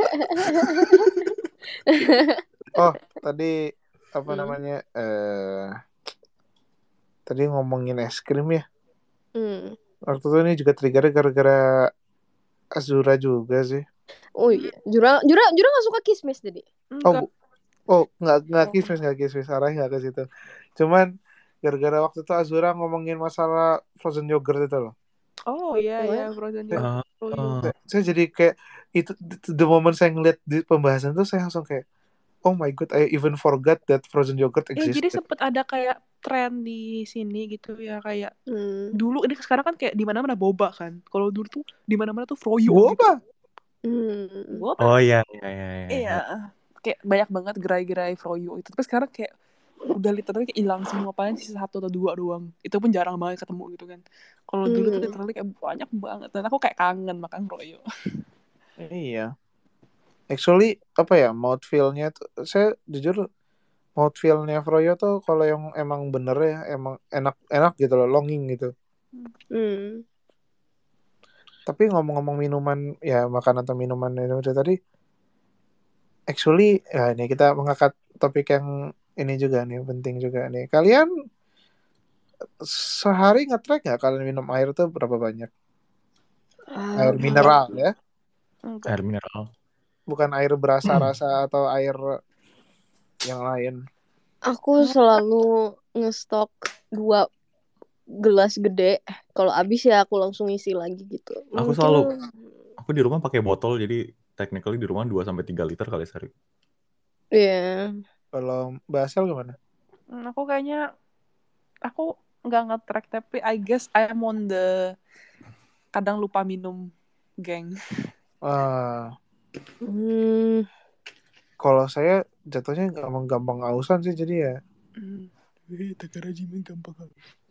Oh, tadi apa Hmm. namanya? Eh tadi ngomongin es krim ya. Hmm. Waktu itu ini juga trigger gara-gara Azura juga sih. Oh iya, Jura, Jura, Jura nggak suka kismis jadi. Oh, Enggak. bu- oh nggak nggak Oh. kismis nggak kismis arahnya nggak ke situ. Cuman gara-gara waktu itu Azura ngomongin masalah frozen yogurt itu loh. Oh iya What? iya frozen Eh, yogurt. Oh, iya. Oh, Saya, saya jadi kayak itu the moment saya ngeliat di pembahasan itu saya langsung kayak oh my god, I even forgot that frozen yogurt Eh, jadi existed. sempet ada kayak tren di sini gitu ya, kayak Hmm. dulu ini sekarang kan kayak di mana-mana boba kan. Kalau dulu tuh di mana-mana tuh froyo gitu. Boba. Hmm. Gue Oh iya, iya, iya, iya. iya kayak banyak banget gerai-gerai froyo itu. Tapi sekarang kayak udah literally kayak hilang semua, paling sisa satu atau dua doang. Itu pun jarang banget ketemu gitu kan. Kalau dulu tuh Hmm. literally kayak banyak banget dan aku kayak kangen makan froyo. Iya. Actually apa ya, mouthfeel-nya tuh saya jujur mouthfeel-nya froyo tuh kalau yang emang bener ya emang enak-enak gitu loh, longing gitu. Hmm. Tapi ngomong-ngomong minuman ya, makanan atau minuman itu tadi, actually ya ini kita mengangkat topik yang ini juga nih, penting juga nih. Kalian sehari nge-track nggak kalian minum air tuh berapa banyak? Ah, Air mineral ya, Enggak. Air mineral. bukan air berasa-rasa atau air yang lain. aku selalu ngestok dua gelas gede. Kalau habis ya aku langsung isi lagi gitu. Aku Mungkin selalu aku di rumah pakai botol, jadi technically di rumah dua sampai tiga liter kali sehari. ya. Kalau Basel gimana? Hmm, aku kayaknya aku nggak nge-track tapi I guess I'm on the kadang lupa minum geng. Ah, Hmm. kalau saya jatuhnya gampang-gampang ausan sih, jadi ya Hmm. Wih, Takarajiman gampang.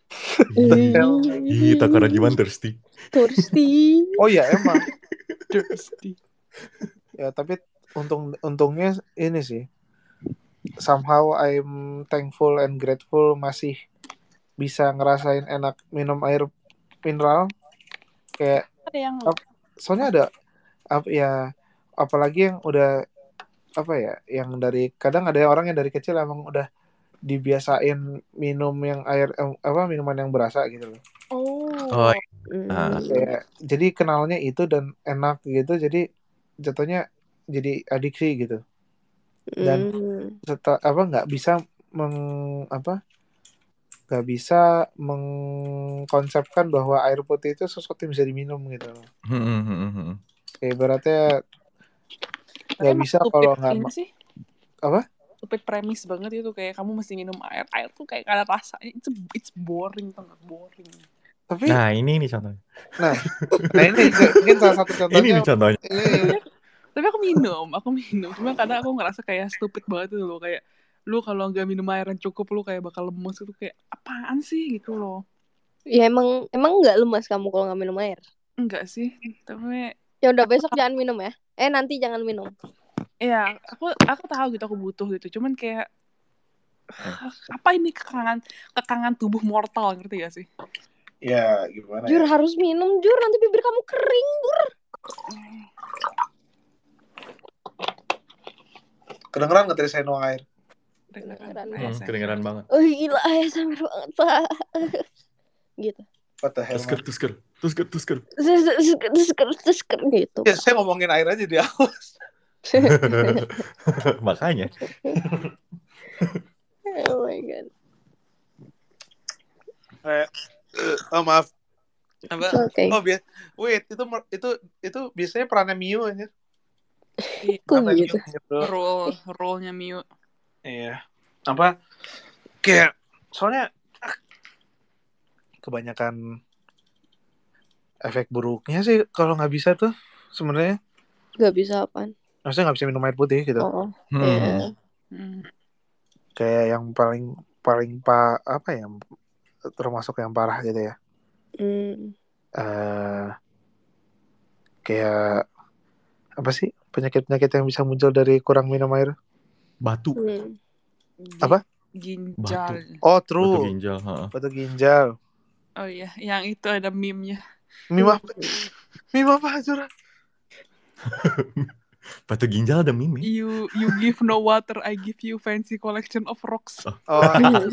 Ih, Takarajiman thirsty. Thirsty. oh ya emang Thirsty. ya, tapi untung untungnya ini sih, somehow I'm thankful and grateful masih bisa ngerasain enak minum air mineral. Kayak Ada yang ap- soalnya ada apa ya, apalagi yang udah apa ya, yang dari kadang ada orang yang dari kecil emang udah dibiasain minum yang air eh, apa minuman yang berasa gitu loh. oh, Oh, Hmm. Kayak jadi kenalnya itu dan enak gitu, jadi jatuhnya jadi adiksi gitu. Dan Hmm. setelah apa nggak bisa meng apa nggak bisa mengkonsepkan bahwa air putih itu sesuatu yang bisa diminum gitu loh. hmm, hmm, hmm, hmm. Kayak ibaratnya tapi nggak emang bisa stupid kalau nggak ini ma- sih. apa Stupid premis banget itu, kayak kamu mesti minum air. Air tuh kayak gak ada rasanya. It's, it's boring, tau gak? Boring. tapi Nah, ini nih contohnya. nah nah ini mungkin salah satu Ini contohnya nih contohnya. ini. Tapi aku minum, aku minum. Cuma kadang aku ngerasa kayak stupid banget itu loh. Kayak lu kalau nggak minum air yang cukup lu kayak bakal lemes itu, kayak apaan sih gitu loh. Ya emang emang nggak lemas kamu kalau nggak minum air. Enggak sih, tapi Ya udah besok jangan minum ya. Eh nanti jangan minum. ya aku aku tahu gitu aku butuh gitu. Cuman kayak apa ini kekangan kekangan tubuh mortal, ngerti gak sih? Ya gimana Jur ya, harus minum Jur, nanti bibir kamu kering Jur. kedengeran nggak tadi saya nuang air? Kedengeran. A Hmm, S M R. kedengeran banget. Oh gila A S M R banget pak. Gitu. What the hell, Tusker, man? tusker, tusker, tusker. Tusker tusker tusker gitu. Ya saya ngomongin air aja di awal. Makanya. Oh my god. Eh, eh, oh maaf. Apa? Oke. Oh biar, wait itu mer- itu itu biasanya perannya Mio aja. Iya, Kok Perannya gitu? Mio gitu. role role-nya Mio. Iya. Apa? Kayak soalnya ah, kebanyakan efek buruknya sih kalau nggak bisa tuh sebenarnya. Gak bisa apaan? Maksudnya nggak bisa minum air putih gitu. Oh. Hmm. Ya. Hmm. Kayak yang paling paling pa apa ya, termasuk yang parah gitu ya. Hmm. Eh kayak apa sih penyakit-penyakit yang bisa muncul dari kurang minum air? Batu. Hmm. Gi- Apa? Ginjal. Oh Batu true, ginjal. heeh. batu ginjal. Oh iya, yang itu ada meme-nya. Mim apa? Mim apa Jura? Batu ginjal ada meme. You you give no water, I give you fancy collection of rocks. Oh,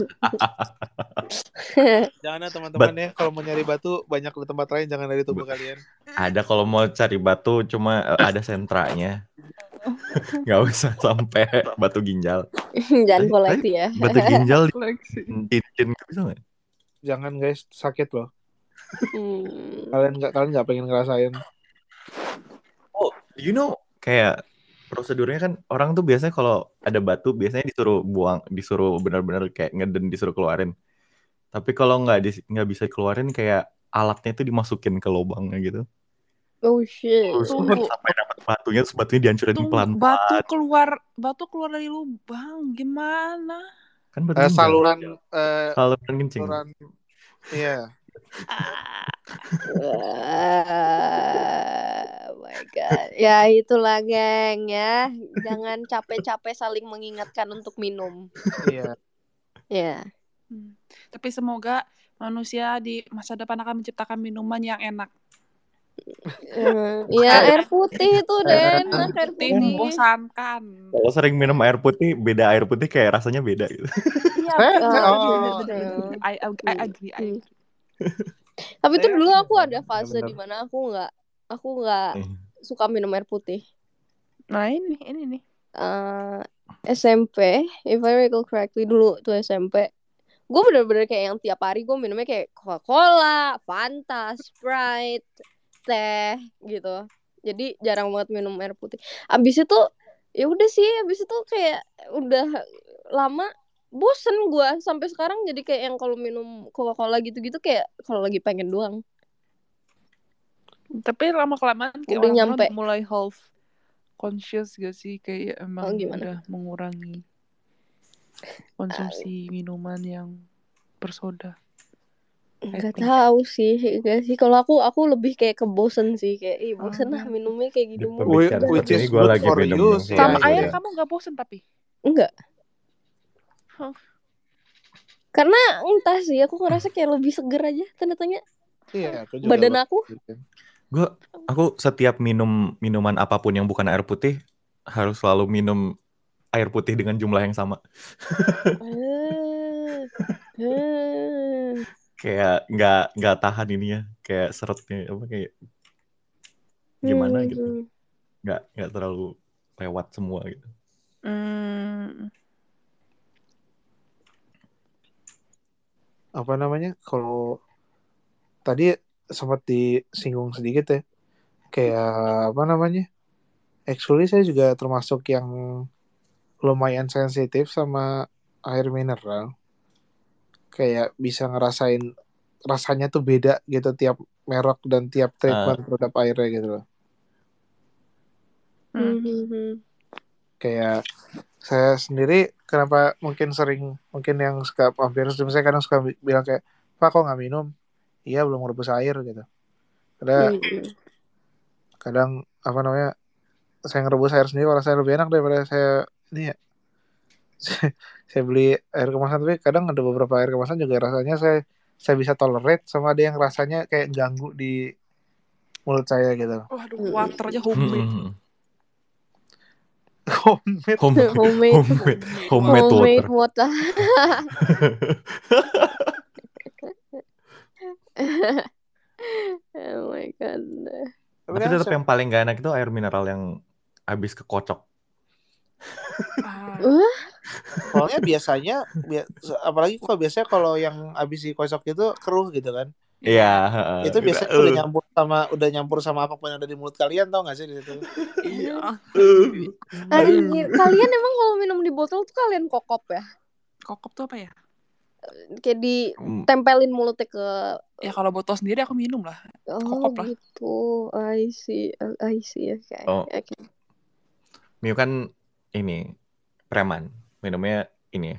jangan ya teman-teman ya, kalau mau nyari batu banyak di tempat lain, jangan dari tubuh kalian. Ada kalau mau cari batu cuma eh, ada sentranya. Nggak usah sampai batu ginjal. Jangan Tapi- koleksi tapi ya. Batu ginjal Koleksi. cincin bisa nggak? Jangan guys, sakit loh. Hmm. Kalian nggak kalian nggak pengen ngerasain. Oh, you know, kayak prosedurnya kan orang tuh biasanya kalau ada batu biasanya disuruh buang, disuruh benar-benar kayak ngeden, disuruh keluarin. Tapi kalau nggak dis- nggak bisa keluarin kayak alatnya itu dimasukin ke lubangnya gitu. Oh shit. Terus Tunggu. sampai dapat batunya, terus batunya dihancurin Tung, batu pelan-pelan. keluar, batu keluar dari lubang, gimana? Kan batu Eh, ginjal. saluran eh Saluran kencing. saluran iya. Ah, Oh my god. Ya itulah geng ya. Jangan capek-capek saling mengingatkan untuk minum. Iya. Ya. hmm. Tapi semoga manusia di masa depan akan menciptakan minuman yang enak. Hmm, ya air putih itu Eh, deh, enak air Putih putih. membosankan. Kalau sering minum air putih, beda air putih kayak rasanya beda gitu. Iya, Saya- betul, saya- betul, oh, betul, betul, iya. betul. I, I, I agree, I Hmm. agree. Tapi tuh Saya dulu ini aku loh, ada fase bener-bener. di mana aku nggak aku nggak Hmm. suka minum air putih. Nah ini, ini nih. Eh, S M P, if I recall correctly, dulu tuh S M P, gue bener-bener kayak yang tiap hari gue minumnya kayak Coca-Cola, Fanta, Sprite, teh gitu. Jadi jarang banget minum air putih. Abis itu ya udah sih, abis itu kayak udah lama bosen gue sampai sekarang, jadi kayak yang kalau minum Coca-Cola gitu-gitu kayak kalau lagi pengen doang. Tapi lama kelamaan kayak Udah orang-orang nyampe. mulai health conscious gak sih, kayak emang Oh, gimana? udah mengurangi konsumsi minuman yang bersoda. Nggak think. tahu sih, enggak sih. Kalau aku aku lebih kayak ke bosen sih, kayak ih bosen lah Oh. minumnya kayak gini Di mulu. pembicaraan Udah, Which seperti is ini gue good lagi for minum you yang sih, Sama soda. air ya. kamu gak bosen tapi? enggak. Huh. Karena entah sih, aku ngerasa kayak lebih seger aja tanda-tanya Iya, aku juga badan lo- aku. Gue, aku setiap minum minuman apapun yang bukan air putih harus selalu minum air putih dengan jumlah yang sama. Eh, eh. Kayak nggak nggak tahan ininya, kayak seretnya apa kayak gimana gitu. Hmm. Nggak nggak terlalu lewat semua gitu. Hmm. apa namanya? Kalau tadi sempat disinggung sedikit ya. Kayak apa namanya? Actually saya juga termasuk yang lumayan sensitif sama air mineral. Kayak bisa ngerasain rasanya tuh beda gitu tiap merek dan tiap treatment terhadap airnya gitu loh. Hmm. Hmm. Kayak saya sendiri kenapa mungkin sering mungkin yang suka hampir saya kadang suka bilang kayak Pak kok nggak minum? Iya belum merebus air gitu. Ada Hmm. kadang apa namanya saya ngerebus air sendiri kalau saya lebih enak daripada saya ini ya. Saya beli air kemasan, tapi kadang ada beberapa air kemasan juga rasanya saya saya bisa tolerate, sama ada yang rasanya kayak ganggu di mulut saya gitu. Waduh, water aja homemade. Hmm. Homemade. Home, Homemade. homemade, homemade Homemade water. water. Oh my god. Tapi Tapi kan tetap saya- yang paling gak enak itu air mineral yang habis kekocok. Ah. Wah, soalnya biasanya bia- apalagi kalau biasanya kalau yang habis dikocok itu keruh gitu kan. Iya. Itu biasanya uh, udah nyampur sama udah nyampur sama apapun yang ada di mulut kalian, tau gak sih di situ? Iya. uh, anjir, kalian emang kalau minum di botol tuh kalian kokop ya? Kokop tuh apa ya? Kayak ditempelin mulutnya ke. Ya kalau botol sendiri aku minum lah. Oh Kokop lah. gitu. I see. I see. Oke. Oh. Oke. Mio kan ini preman, minumnya ini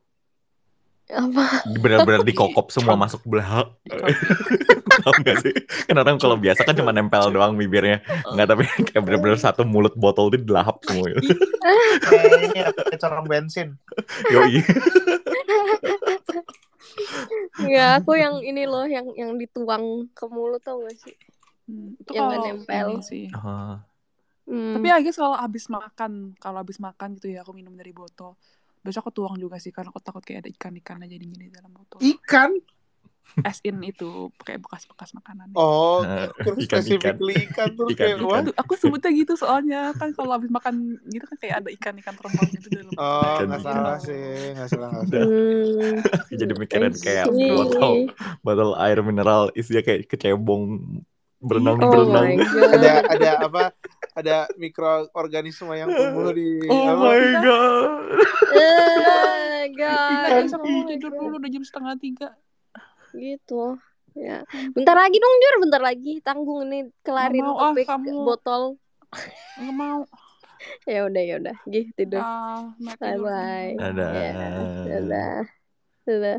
Apa? benar-benar dikokop semua Dicon- masuk belakang. dicon- Tahu nggak sih? Kan orang kalau biasa kan cuma nempel doang bibirnya, nggak, tapi kayak benar-benar satu mulut botol itu dilahap semua. Gitu. Kayak ini ya, kayak corong bensin. Yoi. Ya, aku yang ini loh, yang yang dituang ke mulut, tau gak sih? Hmm, itu Yang nggak kalau nempel. ini sih. Oh. Hmm. Tapi I guess kalau habis makan, kalau habis makan gitu ya aku minum dari botol. Besok aku tuang juga sih karena aku takut kayak ada ikan-ikan aja di gini dalam botol. Ikan? As in itu kayak bekas-bekas makanan. Oh, Uh, kira ikan-ikan. specifically ikan terus Ikan, kayak ikan. what? Itu aku sebutnya gitu soalnya kan kalau habis makan gitu kan kayak ada ikan-ikan terbang gitu dalam botol. Oh, Ikan, nggak ikan. salah sih, nggak salah nggak Udah. salah. Hmm. Jadi mikirin I kayak see. botol botol air mineral isinya kayak kecebong Oh berenang-berenang. my god. Ada ada apa? Ada mikroorganisme yang tumbuh di Oh apa? my god. Eh, Tiga guys. besok Oh mau my tidur god. dulu udah jam setengah tiga. Gitu. Ya. Bentar lagi dong, Jur, bentar lagi. Tanggung nih, kelarin Nggak mau, ah, topik kamu. botol. Nggak mau. Ya udah ya udah, gih tidur. Ah, mau Bye tidur. bye. Dadah. Ya, dadah. Dadah.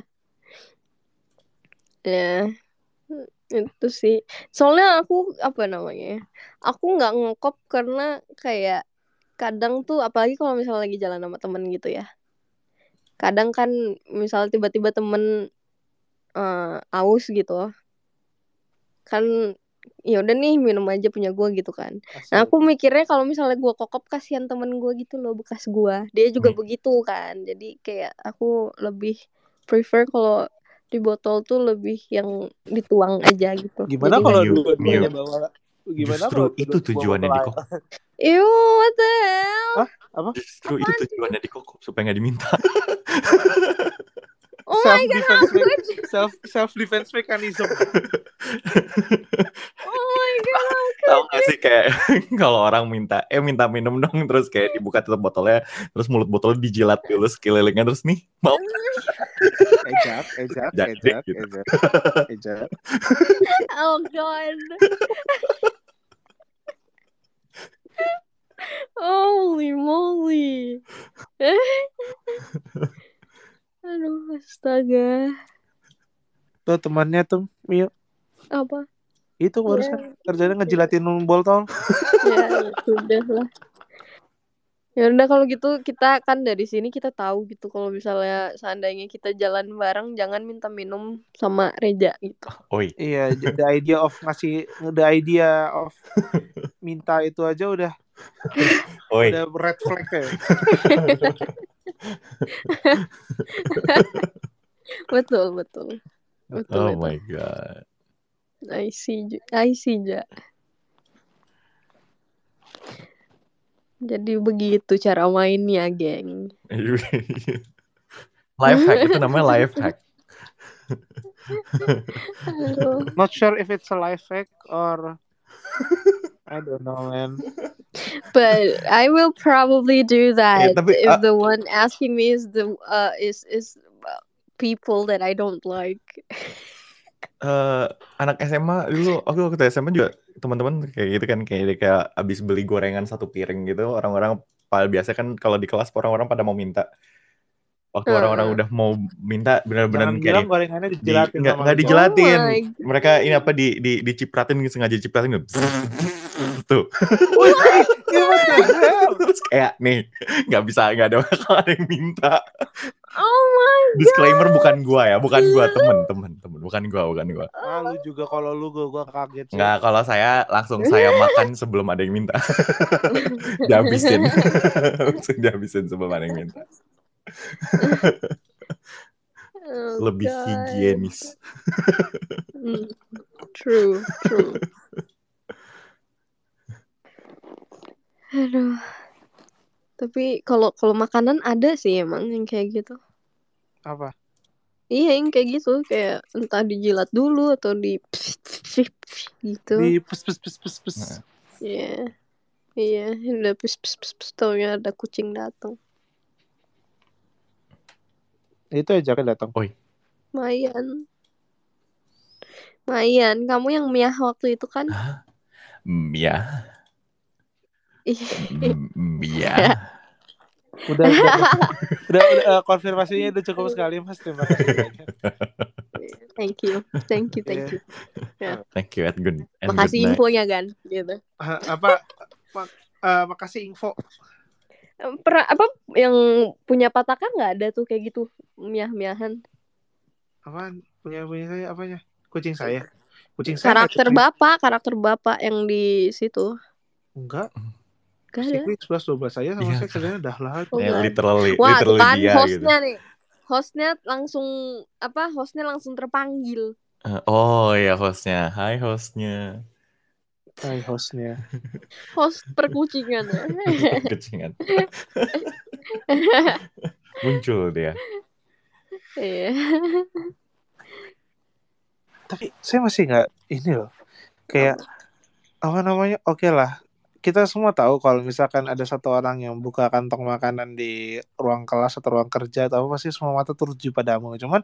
Ya, itu sih. Soalnya aku apa namanya? Aku nggak ngekop karena kayak kadang tuh apalagi kalau misalnya lagi jalan sama temen gitu ya. Kadang kan misal tiba-tiba temen eh, aus gitu. Kan ya udah nih minum aja punya gue gitu kan. Nah Asik. aku mikirnya kalau misalnya gue kokop kasihan temen gue gitu loh, bekas gue. Dia juga Hmm. begitu kan. Jadi kayak aku lebih prefer kalau di botol tuh lebih yang dituang aja gitu. Gimana Jadi kalau nggak Mio, dua-duanya Mio. bawa? Gimana Justru kalau itu dua-duanya bawa tujuannya botol di air? kokop. Ew, what the hell? Hah? Apa? Justru itu Apaan sih? tujuannya di kokop supaya nggak diminta. Oh Self my god, defense how me- could you? self self defense mechanism. Oh my god, how Tahu could nggak sih kayak kalau orang minta eh minta minum dong, terus kayak dibuka tutup botolnya, terus mulut botolnya dijilat dulu sekelilingnya, terus nih mau Ejak, ejak, jadi ejak, gitu. ejak, ejak. Oh god. Holy moly. Aduh, astaga. Tuh temannya tuh Mio Apa? itu Ya, barusan kerjanya ngejilatin botol. ya, ya sudah lah. Ya udah kalau gitu kita kan dari sini kita tahu gitu kalau misalnya seandainya kita jalan bareng jangan minta minum sama Reja gitu. Oi, Iya, the idea of ngasih, the idea of minta itu aja udah oi. udah red flag ya. Betul, betul. Betul Oh itu. my god. I see, Ju- I see, Ja. Jadi begitu cara mainnya, geng. Life hack itu namanya life hack. Aduh. Not sure if it's a life hack or I don't know, man. But I will probably do Eh, that tapi if ah, the one asking me is the uh is is uh, people that I don't like. eh, anak S M A dulu, aku waktu S M A juga teman-teman kayak gitu kan, kayak kayak abis beli gorengan satu piring gitu, orang-orang pada biasa kan kalau di kelas orang-orang pada mau minta. Waktu orang-orang Heeh. udah mau minta benar-benar Jangan kayak bilang di, gorengannya di dijilatin nggak sama nggak lu, Jack. Oh dijelatin, my mereka ini apa di di dicipratin gitu, sengaja dicipratin gitu. Tuh. Wih, yeah, what the hell? Terus kayak nih nggak bisa, nggak ada bakal ada yang minta. Oh my Disclaimer, god. bukan gua ya, bukan gua, temen temen temen, bukan gua, bukan gua. Ah, lu juga kalau lu gua, gua kaget sih. Nggak, kalau saya langsung saya makan sebelum ada yang minta. Dihabisin. Langsung dihabisin sebelum ada yang minta. Oh Lebih god. higienis. Mm, true, true. Aduh. Tapi kalau kalau makanan ada sih emang yang kayak gitu. Apa? Iya yang kayak gitu, kayak entah dijilat dulu atau di gitu. Di pes pes pes pes pes. Nah. Iya. Iya, udah pis pis pis pis taunya ada kucing datang. Itu aja kan datang. Oi, Mayan. Mayan, kamu yang miah waktu itu kan? Mia, Iya. Mia. Udah udah udah, udah, udah uh, konfirmasinya udah cukup sekali, Mas. Terima kasih banyak. Thank you, thank you, thank Iya. you. Ya. Thank you and good and good Makasih night. infonya kan, gitu. Ah, apa mak- uh, makasih info. Pernah apa yang punya pataka nggak ada tuh kayak gitu miah-miahan? Apaan? Punya punya saya apanya? Kucing saya. Kucing saya nggak Karakter kucing. bapak, karakter bapak yang di situ. Enggak. Gak ada. Kucing sebelas dua belas saya sama Iya. saya kerjanya dah lah. Oh, Ya, nggak ada. literally, Wah, tuh literally kan dia hostnya gitu. nih. Hostnya langsung apa? Hostnya langsung terpanggil. Uh, oh ya hostnya, hai hostnya. Hai hostnya. Host perkucingan ya. Kecingan. Muncul dia. Iya. Tapi saya masih nggak ini loh. Kayak apa namanya? Oke lah. Kita semua tahu kalau misalkan ada satu orang yang buka kantong makanan di ruang kelas atau ruang kerja atau apa, pasti semua mata tertuju padamu. Cuman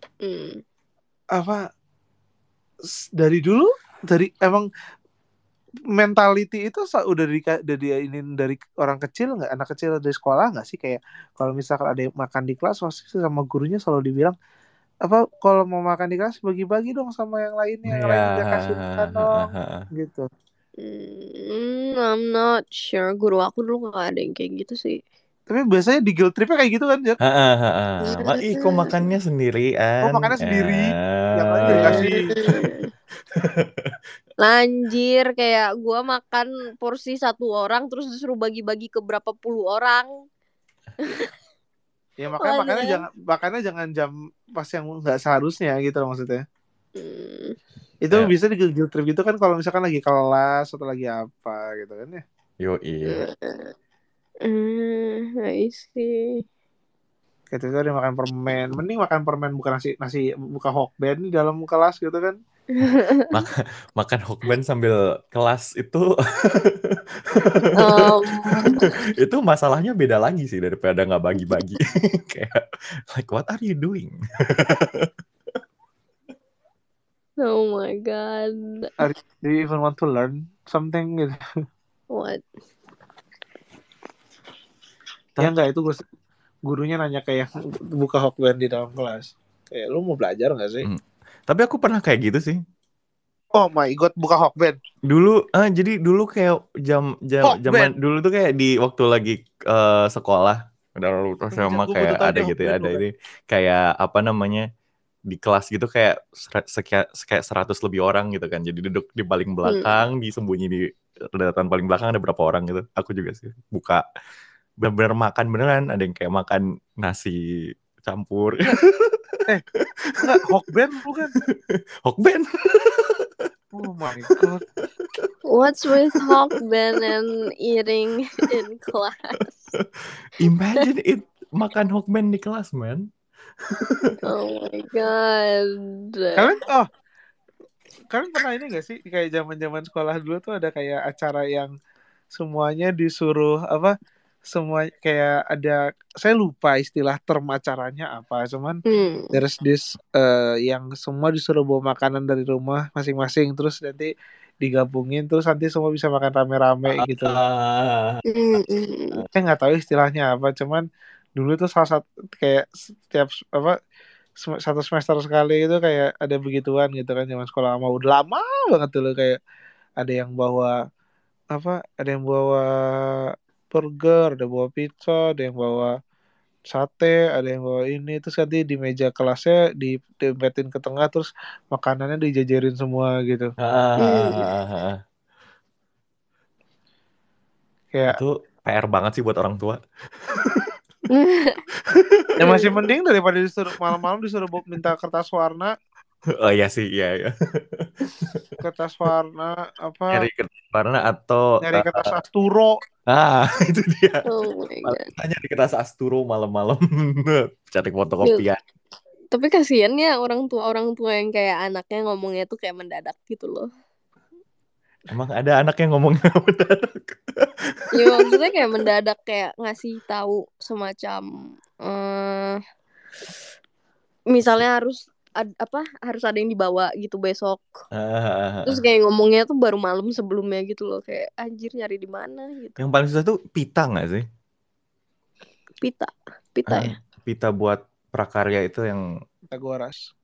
Hmm. apa s- dari dulu dari emang mentality itu sa- udah dari dari ini dari orang kecil nggak, anak kecil dari sekolah nggak sih, kayak kalau misalkan ada yang makan di kelas pasti sama gurunya selalu dibilang apa, kalau mau makan di kelas bagi-bagi dong sama yang lainnya, yang Iya. lain juga kasih makan dong gitu. Hmm, I'm not sure. Guru aku dulu nggak ada yang kayak gitu sih. Tapi biasanya di guilt tripnya kayak gitu kan, Jar? Heeh, heeh. Mak, ih kok makannya sendirian? Oh makannya sendiri, yang lain gak Eh. dikasih. Lanjir, kayak gua makan porsi satu orang terus disuruh bagi-bagi ke berapa puluh orang. Ya makanya makannya jangan makannya jangan jam pas yang nggak seharusnya gitu loh maksudnya. Hmm. Itu Ya. bisa di guilt trip gitu kan kalau misalkan lagi kelas atau lagi apa gitu kan ya. Yo iya. Hmm, I see. Gitu itu ada makan permen, mending makan permen bukan nasi nasi buka hokben di dalam kelas gitu kan. Mak- makan hokben sambil kelas itu um, itu masalahnya beda lagi sih daripada nggak bagi-bagi. Kayak like what are you doing? oh my god. Do you even want to learn something gitu? What? Ya enggak, itu gurunya nanya kayak buka hokben di dalam kelas. Kayak lu mau belajar nggak sih? Hmm. Tapi aku pernah kayak gitu sih. Oh my god, buka hokben. Dulu, ah jadi dulu kayak jam jam zaman dulu tuh kayak di waktu lagi uh, sekolah, udah lulus sama kayak ada gitu ya, ada ini kayak apa namanya di kelas gitu kayak sekian kayak seratus lebih orang gitu kan. Jadi duduk di paling belakang, hmm. disembunyi di deretan paling belakang ada berapa orang gitu. Aku juga sih buka bener-bener makan beneran, ada yang kayak makan nasi campur. Eh, enggak, hokben bukan? Hokben. Oh my god. What's with hokben and eating in class? Imagine it, makan hokben di kelas, man. Oh my god. Kalian oh kalian pernah ini gak sih kayak zaman-zaman sekolah dulu tuh ada kayak acara yang semuanya disuruh apa? Semua kayak ada, saya lupa istilah term acaranya apa, cuman hmm. there's this uh, yang semua disuruh bawa makanan dari rumah masing-masing terus nanti digabungin terus nanti semua bisa makan rame-rame gitu. Uh, Mm-mm. Saya nggak tahu istilahnya apa, cuman dulu tuh salah satu kayak setiap apa satu semester sekali itu kayak ada begituan gitu kan zaman sekolah lama, udah lama banget dulu, kayak ada yang bawa apa, ada yang bawa burger, ada yang bawa pizza, ada yang bawa sate, ada yang bawa ini, terus nanti di meja kelasnya ditempetin ke tengah terus makanannya dijajarin semua gitu. Hmm. Kayak itu P R banget sih buat orang tua. Ya masih mending daripada disuruh malam-malam disuruh minta kertas warna. Oh iya sih, iya ya. Kertas warna apa? Nyari kertas warna atau nyari kertas uh, asturo. Ah, itu dia. Oh my god. Nyari kertas asturo malam-malam cari fotokopian. Tapi kasihan ya orang tua orang tua yang kayak anaknya ngomongnya tuh kayak mendadak gitu loh. Emang ada anak yang ngomongnya mendadak? Iya maksudnya kayak mendadak kayak ngasih tahu semacam uh, misalnya harus ad, apa harus ada yang dibawa gitu besok. Uh, Terus kayak ngomongnya tuh baru malam sebelumnya gitu loh, kayak anjir nyari di mana gitu. Yang paling susah tuh pita nggak sih? Pita, pita uh, ya. Pita buat prakarya itu yang Pitagoras.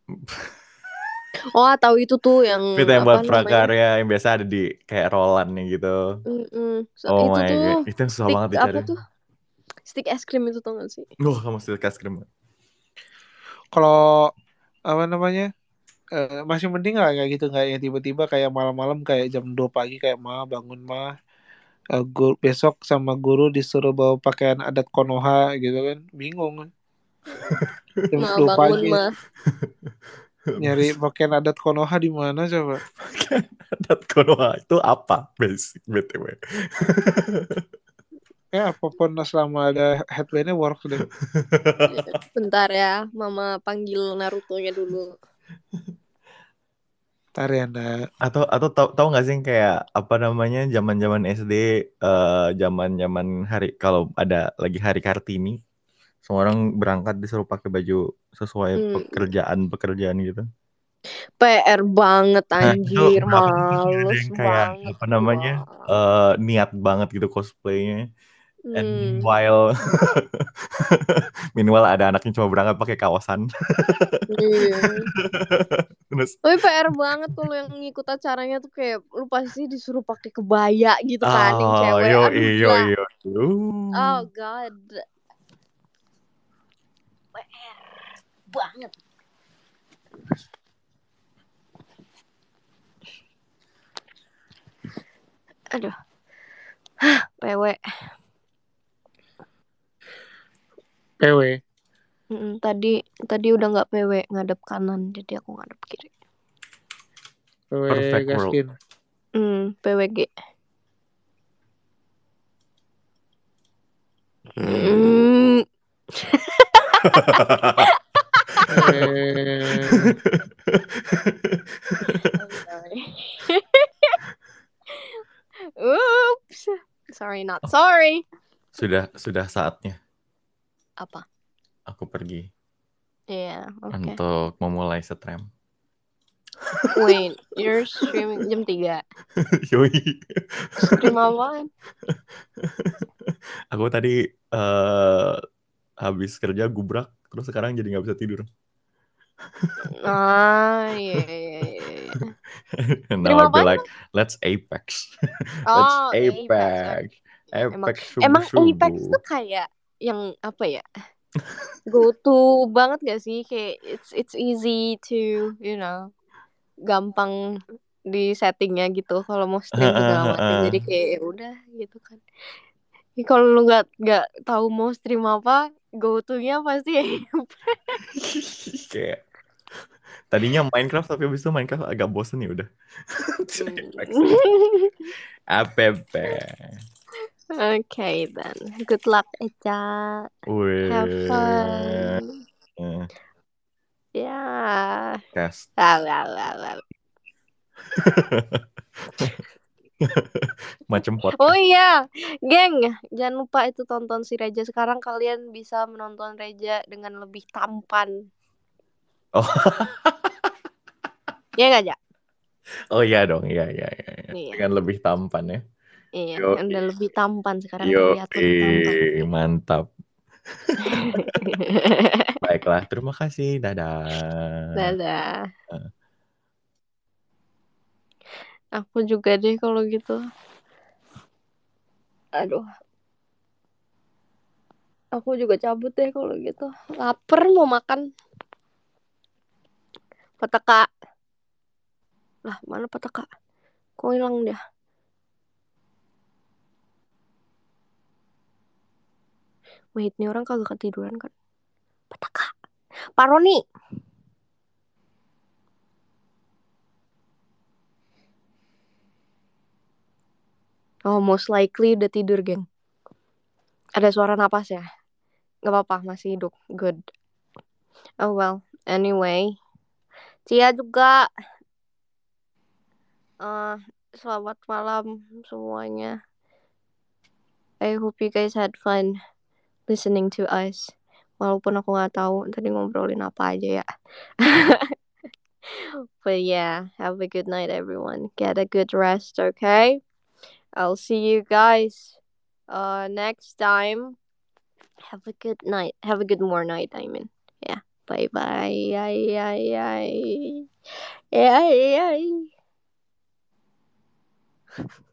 Oh, tahu itu tuh yang pita yang buat prakarya namanya? Yang biasa ada di kayak rolannya gitu. So, oh itu my tuh god, itu susah stick, banget dicari. apa tuh? Stick es krim itu tuh gak sih? Wah, kamu stick es krim. Kalau apa namanya? Uh, masih mending lah kayak gitu, nggak ya tiba-tiba kayak malam-malam kayak jam dua pagi kayak ma bangun ma uh, guru, besok sama guru disuruh bawa pakaian adat Konoha gitu kan, bingung. Jam ma dua bangun pagi ma nyari pakaian adat Konoha di mana coba? Pakaian adat Konoha itu apa? Basic B T W. Ya apapun selama ada headbandnya works deh. Bentar ya, mama panggil Naruto-nya dulu. Tariana. Atau atau tahu tahu nggak sih kayak apa namanya zaman-zaman S D, uh, zaman-zaman hari kalau ada lagi hari Kartini, semua orang berangkat disuruh pakai baju sesuai hmm. pekerjaan-pekerjaan gitu. R banget Nah, itu anjir, berapa tuh sudah ada males yang kayak banget apa namanya gua. eh niat banget gitu cosplaynya. And Hmm. meanwhile, meanwhile ada anaknya cuma berangkat pakai kawasan. Iya. Terus, Tapi P R banget kalau yang ngikut acaranya tuh kayak lu pasti disuruh pakai kebaya gitu kan, yang oh, cewek. yo, Aduh yo, gila. yo, Oh god. P R banget. Aduh. P W. P W. Mm-mm, tadi tadi udah nggak P W, ngadep kanan, jadi aku ngadep kiri. P W Perfect world. Gaskin. Hmm, P W G. Hmm. Eh, I'm sorry. Oops. Sorry, not sorry. Sudah sudah saatnya Apa? aku pergi Iya, oke. untuk memulai stream. Wait, you're streaming jam tiga. Yoi. Stream apaan? Aku tadi eh habis kerja gubrak, terus sekarang jadi nggak bisa tidur. Ah, iya, iya, iya, iya. And Stream now I'll be apaan? like, let's Apex. Let's Oh, Apex. Apex. Emang, Apex emang Apex subuh-subuh. tuh kayak yang apa ya? Go to banget gak sih? Kayak it's it's easy to, you know, gampang di settingnya gitu kalau mau stream segala macam. Jadi kayak ya udah gitu kan. Jadi kalau lu nggak nggak tahu mau stream apa, go to-nya pasti ya. Kayak tadinya Minecraft, tapi habis itu Minecraft agak bosen ya udah. Apex. Apex. Okay then. Good luck Eca. Have Wih. fun. Eh, Ya. Cast. Ah, ah, ah, ah. Macam podcast. Oh iya, geng, jangan lupa itu tonton si Reja. Sekarang kalian bisa menonton Reja dengan lebih tampan. Oh. Iya nggak, Ja? Oh iya dong, iya iya iya. Iya. Dengan lebih tampan ya. Iya, Yo, udah lebih tampan sekarang, yo, terlihat lebih tampan. mantap. Baiklah, terima kasih. Dadah. Dadah. Aku juga deh kalau gitu. Aduh. Aku juga cabut deh kalau gitu. Laper mau makan. Petaka. Lah, mana petaka? Kok hilang dia? Wait, nih orang kagak ketiduran kan? Petaka. Pak Roni. Oh, most likely udah tidur, geng. Ada suara napas ya? Gak apa-apa, masih hidup. Good. Oh well, anyway. Cia juga. Uh, selamat malam semuanya. I hope you guys had fun listening to us. Walaupun aku gak tahu tadi ngobrolin apa aja ya. But yeah, have a good night everyone. Get a good rest, okay? I'll see you guys uh next time. Have a good night. Have a good more night, I mean. Yeah. Bye bye. Ay, ay, ay. Ay, ay.